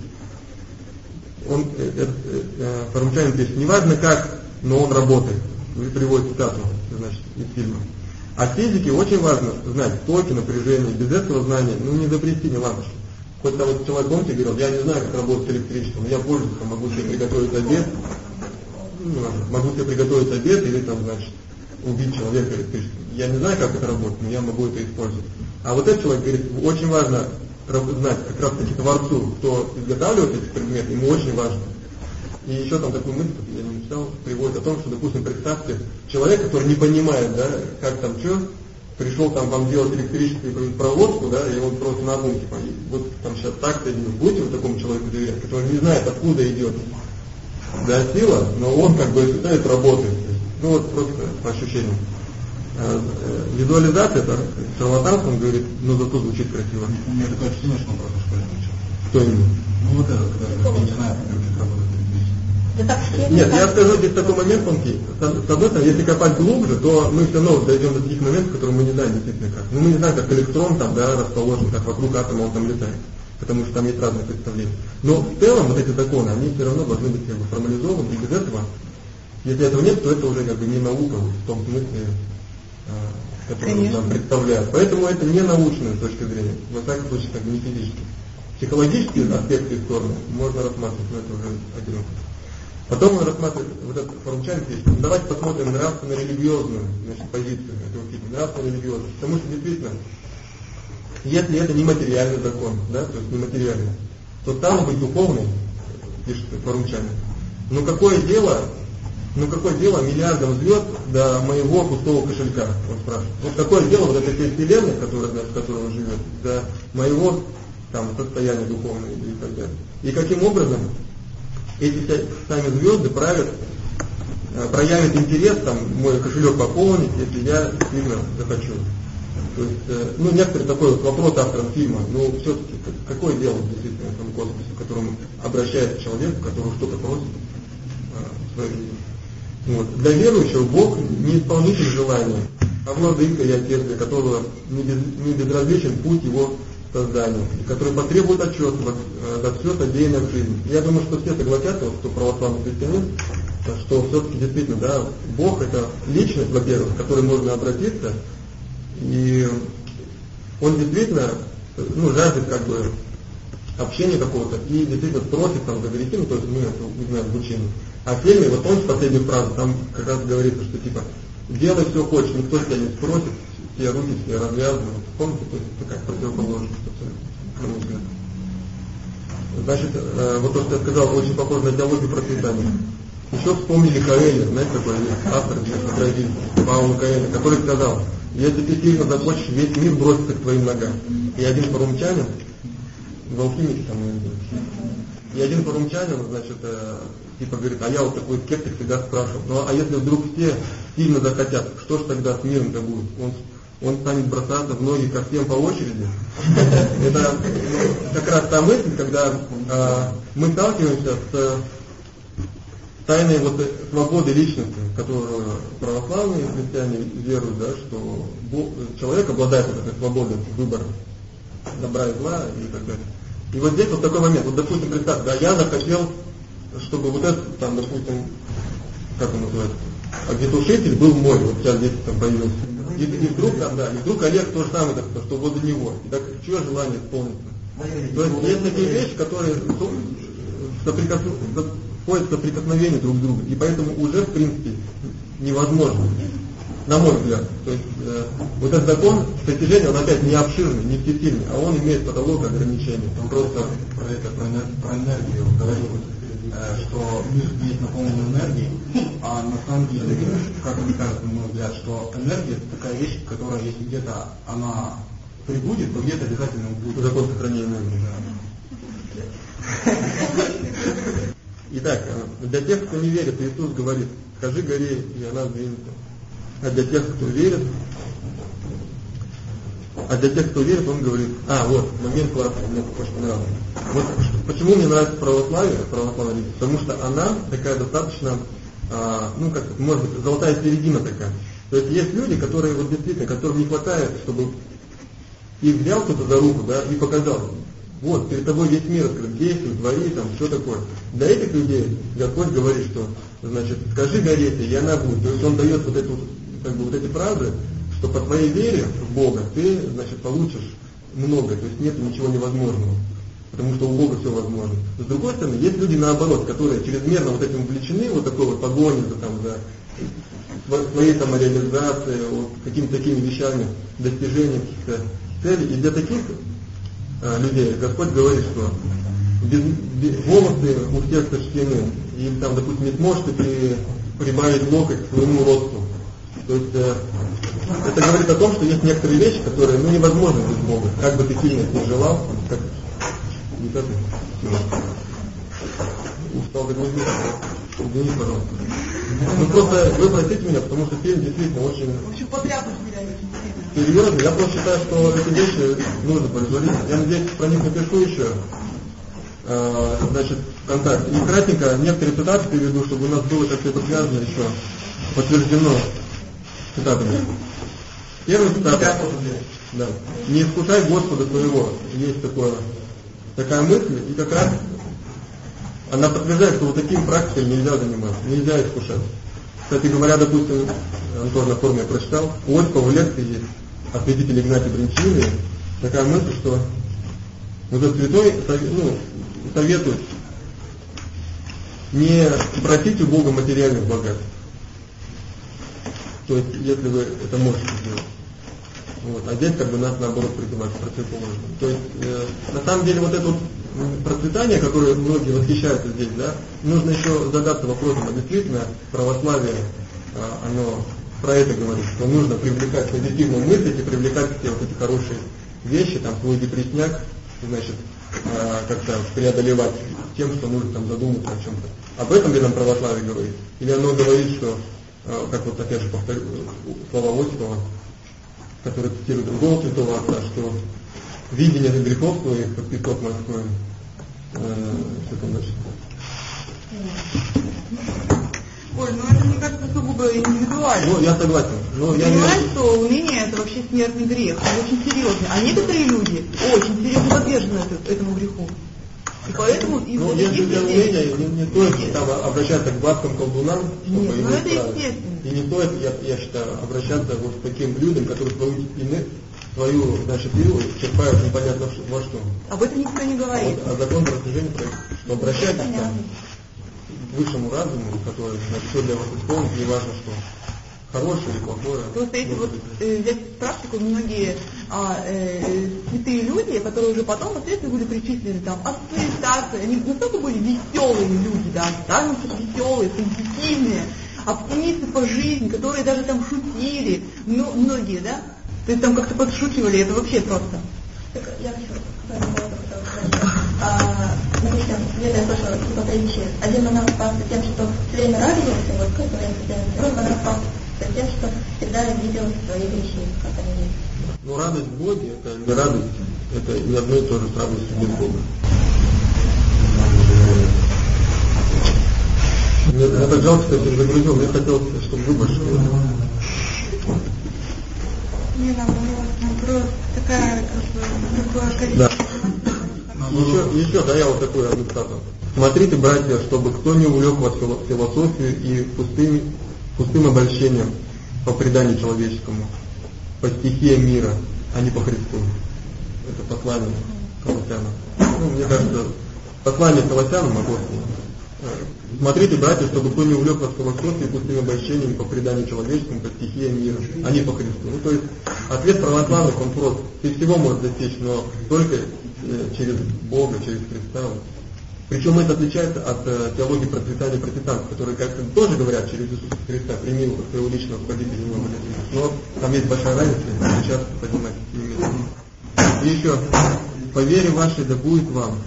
Speaker 1: Он, э, э, Форумчанин пишет, неважно как, но он работает. И приводит цитату, значит, из фильма. А в физике очень важно знать токи, напряжение. Без этого знания, ну, не изобрести, не ладно. Хоть там вот человек, помните, говорил, я не знаю, как работает электричество, но я пользуюсь, могу себе приготовить обед, могу себе приготовить обед или там, значит, убить человека электричеством. Я не знаю, как это работает, но я могу это использовать. А вот этот человек говорит, очень важно знать как раз таки творцу, кто изготавливает эти предметы, ему очень важно. И еще там такую мысль, я не читал, приводит о том, что, допустим, представьте, человек, который не понимает, да, как там что, пришел там вам делать электричество и проводку, да, и он просто на одном, типа, вот там сейчас так соединил. Будете вы такому человеку доверять, который не знает, откуда идет, да, сила, но он как бы считает, работает. Ну вот просто по ощущениям. А, э, визуализация, это шарлатанство, он говорит, но зато звучит красиво.
Speaker 6: У меня такое ощущение, что он просто в школе учил.
Speaker 1: Что именно?
Speaker 6: Ну вот это, когда я не знаю, как работает электричество.
Speaker 1: Нет, я скажу, здесь такой момент тонкий. С одной стороны, если копать глубже, то мы все равно дойдем до таких моментов, которые мы не знаем действительно как. Ну мы не знаем, как электрон там, да, расположен, как вокруг атома он там летает. Потому что там есть разные представления. Но в целом вот эти законы, они все равно должны быть как бы формализованы, и без этого, если этого нет, то это уже как бы не наука в том смысле, который нам представляют. Поэтому это не научная точка зрения, во всяком случае как бы не физически. Психологические аспекты и стороны можно рассматривать, но это уже один вопрос. Потом он рассматривает, вот этот Форумчанин пишет, давайте посмотрим нравственно-религиозную, значит, позицию этого фильма, нравственно-религиозную. Потому что действительно, если это не материальный закон, да, то есть не материальный, то стало быть духовный, пишет Форумчанин. Ну какое дело, ну какое дело миллиардам звезд до моего пустого кошелька, он спрашивает. Вот какое дело вот этой вселенной, которая, в которой он живет, до моего там состояния духовного и так далее. И каким образом эти сами звезды правят, проявят интерес, там, мой кошелек пополнить, если я действительно захочу. То есть, ну, некоторый такой вот вопрос авторам фильма, ну, все-таки, какое дело действительно в этом космосе, в котором обращается человек, который что-то просит в своей жизни. Вот. Для верующего Бог не исполнитель желания, а владыка и отец, для которого не, без, не безразличен путь его создания, и который потребует отчет за все содеянное в жизни. Я думаю, что все согласятся, кто православный христианин, что все-таки действительно, да, Бог это личность, во-первых, к которой можно обратиться, и он действительно, ну, жаждет как бы общения какого-то и действительно просит там за грехи, ну, то есть мы это узнаем в учении. А в фильме, вот помните последнюю фразу, там как раз говорится, что типа делай все хочешь, никто тебя не спросит, все руки все развязаны. Помните, то есть это как противоположность абсолютно, на мой взгляд. Значит, э, вот то, что я сказал, очень похоже на диалоги процветания. Еще вспомнили Коэля, знаете, такой автор бразильский, Пауло Коэля, который сказал: если ты сильно захочешь, весь мир бросится к твоим ногам. И один парумчанин, в алхимике там, и один парумчанин, значит, э, типа говорит: а я вот такой скептик всегда спрашивал, ну а если вдруг все сильно захотят, что ж тогда с миром-то будет? Он, он станет бросаться в ноги ко всем по очереди. Это как раз та мысль, когда э, мы сталкиваемся с тайной вот свободы личности, которую православные христиане веруют, да, что человек обладает вот этой свободой выбора добра и зла и так далее. И вот здесь вот такой момент, вот допустим, представь, да, я захотел, чтобы вот этот, там, допустим, как он называется, огнетушитель был мой, вот сейчас здесь там появился. И, и вдруг, там, да, и вдруг Олег то же самое, так, что возле него. И так, чье желание исполнится? То есть есть такие вещи, которые соприкасаются, входят в соприкосновение друг к другу, и поэтому уже, в принципе, невозможно, на мой взгляд. То есть э, вот этот закон притяжения, он опять не обширный, не всесильный, а он имеет потолок ограничений. Он просто
Speaker 6: про это, про, про энергию говорил, э, что мир есть наполнен энергией, а на самом деле, как мне кажется, на мой взгляд, что энергия — это такая вещь, которая, если где-то она прибудет, то где-то обязательно будет.
Speaker 1: Закон сохранения энергии. Да. Итак, для тех, кто не верит, Иисус говорит: скажи горе, и она сдвинется. А для тех, кто верит, а для тех, кто верит, он говорит: а, вот, момент классный, мне очень понравился. Вот почему мне нравится православие, православие, потому что она такая достаточно, а, ну, как, может быть, золотая середина такая. То есть есть люди, которые вот действительно, которым не хватает, чтобы их взял кто-то за руку, да, и показал: вот, перед тобой весь мир открыт, действуй, твори, там, что такое. Для этих людей Господь говорит, что, значит, скажи горе, и она будет. То есть Он дает вот, эту, как бы, вот эти фразы, что по твоей вере в Бога ты, значит, получишь много, то есть нет ничего невозможного, потому что у Бога все возможно. С другой стороны, есть люди наоборот, которые чрезмерно вот этим увлечены, вот такой вот погоней за, там, за своей самореализацией, вот, какими-то такими вещами, достижением каких-то целей. И для таких людей Господь говорит, что без, без, волосы у всех сочтены, и там, допустим, не сможете при, прибавить локоть к своему росту. То есть э, это говорит о том, что есть некоторые вещи, которые, ну, невозможны без Бога. Как бы ты сильно не желал, как не так, устал загрузить, извини, пожалуйста. Ну просто вы простите меня, потому что фильм действительно очень...
Speaker 3: В общем, потрясный
Speaker 1: серьезно, я просто считаю, что эти вещи нужно производить. Я надеюсь, про них напишу еще, э, значит, ВКонтакте. И кратенько некоторые цитаты приведу, чтобы у нас было как-то это связано еще, подтверждено цитатами. Первая цитата. Да. Не искушай Господа своего. Есть такое, такая мысль, и как раз она подтверждает, что вот таким практикой нельзя заниматься, нельзя искушать. Кстати говоря, допустим, он тоже на форуме я прочитал, у Осипа в лекции есть от святителя Игнатия Бринчини такая мысль, что вот этот святой, ну, советует не просить у Бога материальных богатств. То есть, если вы это можете сделать. Вот. А здесь как бы нас наоборот призывают к противоположному. То есть, э, на самом деле, вот это вот процветание, которое многие восхищаются здесь, да, нужно еще задаться вопросом, а действительно православие, э, оно про это говорит, что нужно привлекать позитивную мысль и привлекать все вот эти хорошие вещи, там свой депрессняк, значит, э, как-то преодолевать тем, что нужно там задуматься о чем-то. Об этом ли нам православие говорит? Или оно говорит, что, э, как вот опять же повторю слова Осипова, который цитирует другого святого отца, что видение грехов своих, как песок морской, э, что там дальше?
Speaker 3: Ой, ну это, мне кажется, сугубо индивидуально.
Speaker 1: Ну, я согласен. Но я
Speaker 3: понимаешь,
Speaker 1: не...
Speaker 3: что уныние это вообще смертный грех, он очень серьезный. А некоторые люди очень серьезно подвержены этому греху. И поэтому из
Speaker 1: ну, если для уныния не, не стоит там обращаться к бабкам колдунам, чтобы
Speaker 3: Нет,
Speaker 1: его
Speaker 3: ну это
Speaker 1: исправить.
Speaker 3: естественно.
Speaker 1: И не стоит, я, я считаю, обращаться вот к таким людям, которые свою, свою значит, силу черпают непонятно во что.
Speaker 3: Об этом никто не говорит.
Speaker 1: А, вот, а закон растяжения, что обращайтесь там, к высшему разуму, который значит, все для вас исполнит, не важно что. хорошее или плохое.
Speaker 3: Просто если вот э, взять практику, многие а, э, святые люди, которые уже потом впоследствии были причислены там отцы, старцы, они настолько были веселые люди, да, там веселые, позитивные, оптимисты по жизни, которые даже там шутили, ну, многие, да, то есть там как-то подшучивали, это вообще просто.
Speaker 2: Так, я хочу сказать, а, допустим, где-то я слышала противоречие. Один монах спасся тем, что все время радовался, вот как говорят, второй монах спасся тем, что всегда видел свои грехи, как они есть.
Speaker 1: Но радость в Боге, это не радость, это не одно и то же с радостью без Бога. Мне, мне так жалко, кстати, загрузил, мне хотелось, чтобы вы больше делали.
Speaker 7: Не, наоборот, такая, как бы, такое количество.
Speaker 1: Да. Еще, еще, да, я вот такой одну цитату. Смотрите, братья, чтобы кто не увлек вас в философию и пустым, пустым обольщением по преданию человеческому, по стихиям мира, а не по Христу. Это послание Колоссянам. Ну, мне кажется, послание Колоссянам апостолам. Смотрите, братья, чтобы кто не увлек вас в философию пустым обольщением по преданию человеческому, по стихиям мира, а не по Христу. Ну, то есть ответ православных, он прост. Ты всего можешь достичь, но только через Бога, через Христа. Причем это отличается от э, теологии процветания протестантов, которые как-то тоже говорят через Иисуса Христа, прими его как своего личного спасителя, но там есть большая разница, сейчас поднимать не И еще, по вере вашей да будет вам.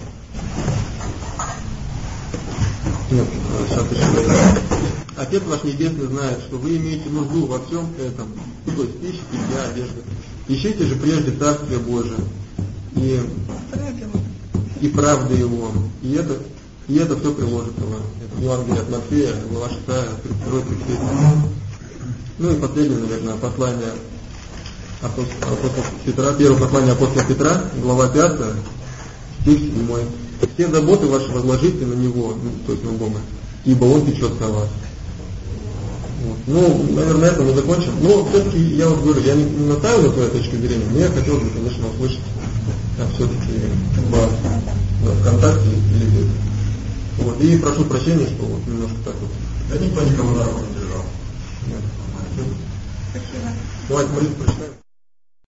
Speaker 1: Нет, сейчас еще. Отец ваш Небесный знает, что вы имеете нужду во всем этом, то есть пища, питья, одежда. Ищите же прежде Царствие Божие и, и правды Его, и это, и это все приложится вам. Это Евангелие от Матфея, глава шестая, тридцать второй тридцать третий. Ну и последнее, наверное, послание апостола, апостола Петра, первое послание апостола Петра, глава пятая, стих седьмой. Все заботы ваши возложите на Него, ну, то есть на Бога, ибо Он печется о вас. Вот. Ну, наверное, на этом мы закончим. Но все-таки, я вот говорю, я не, не настаиваю на твоей точке зрения, мне хотелось бы, конечно, услышать а, все-таки в, да, ВКонтакте или где-то. Вот. И прошу прощения, что вот немножко так вот.
Speaker 5: Да никто никого на руку не держал.
Speaker 1: Нет. Спасибо. Давайте молитву прочитаем.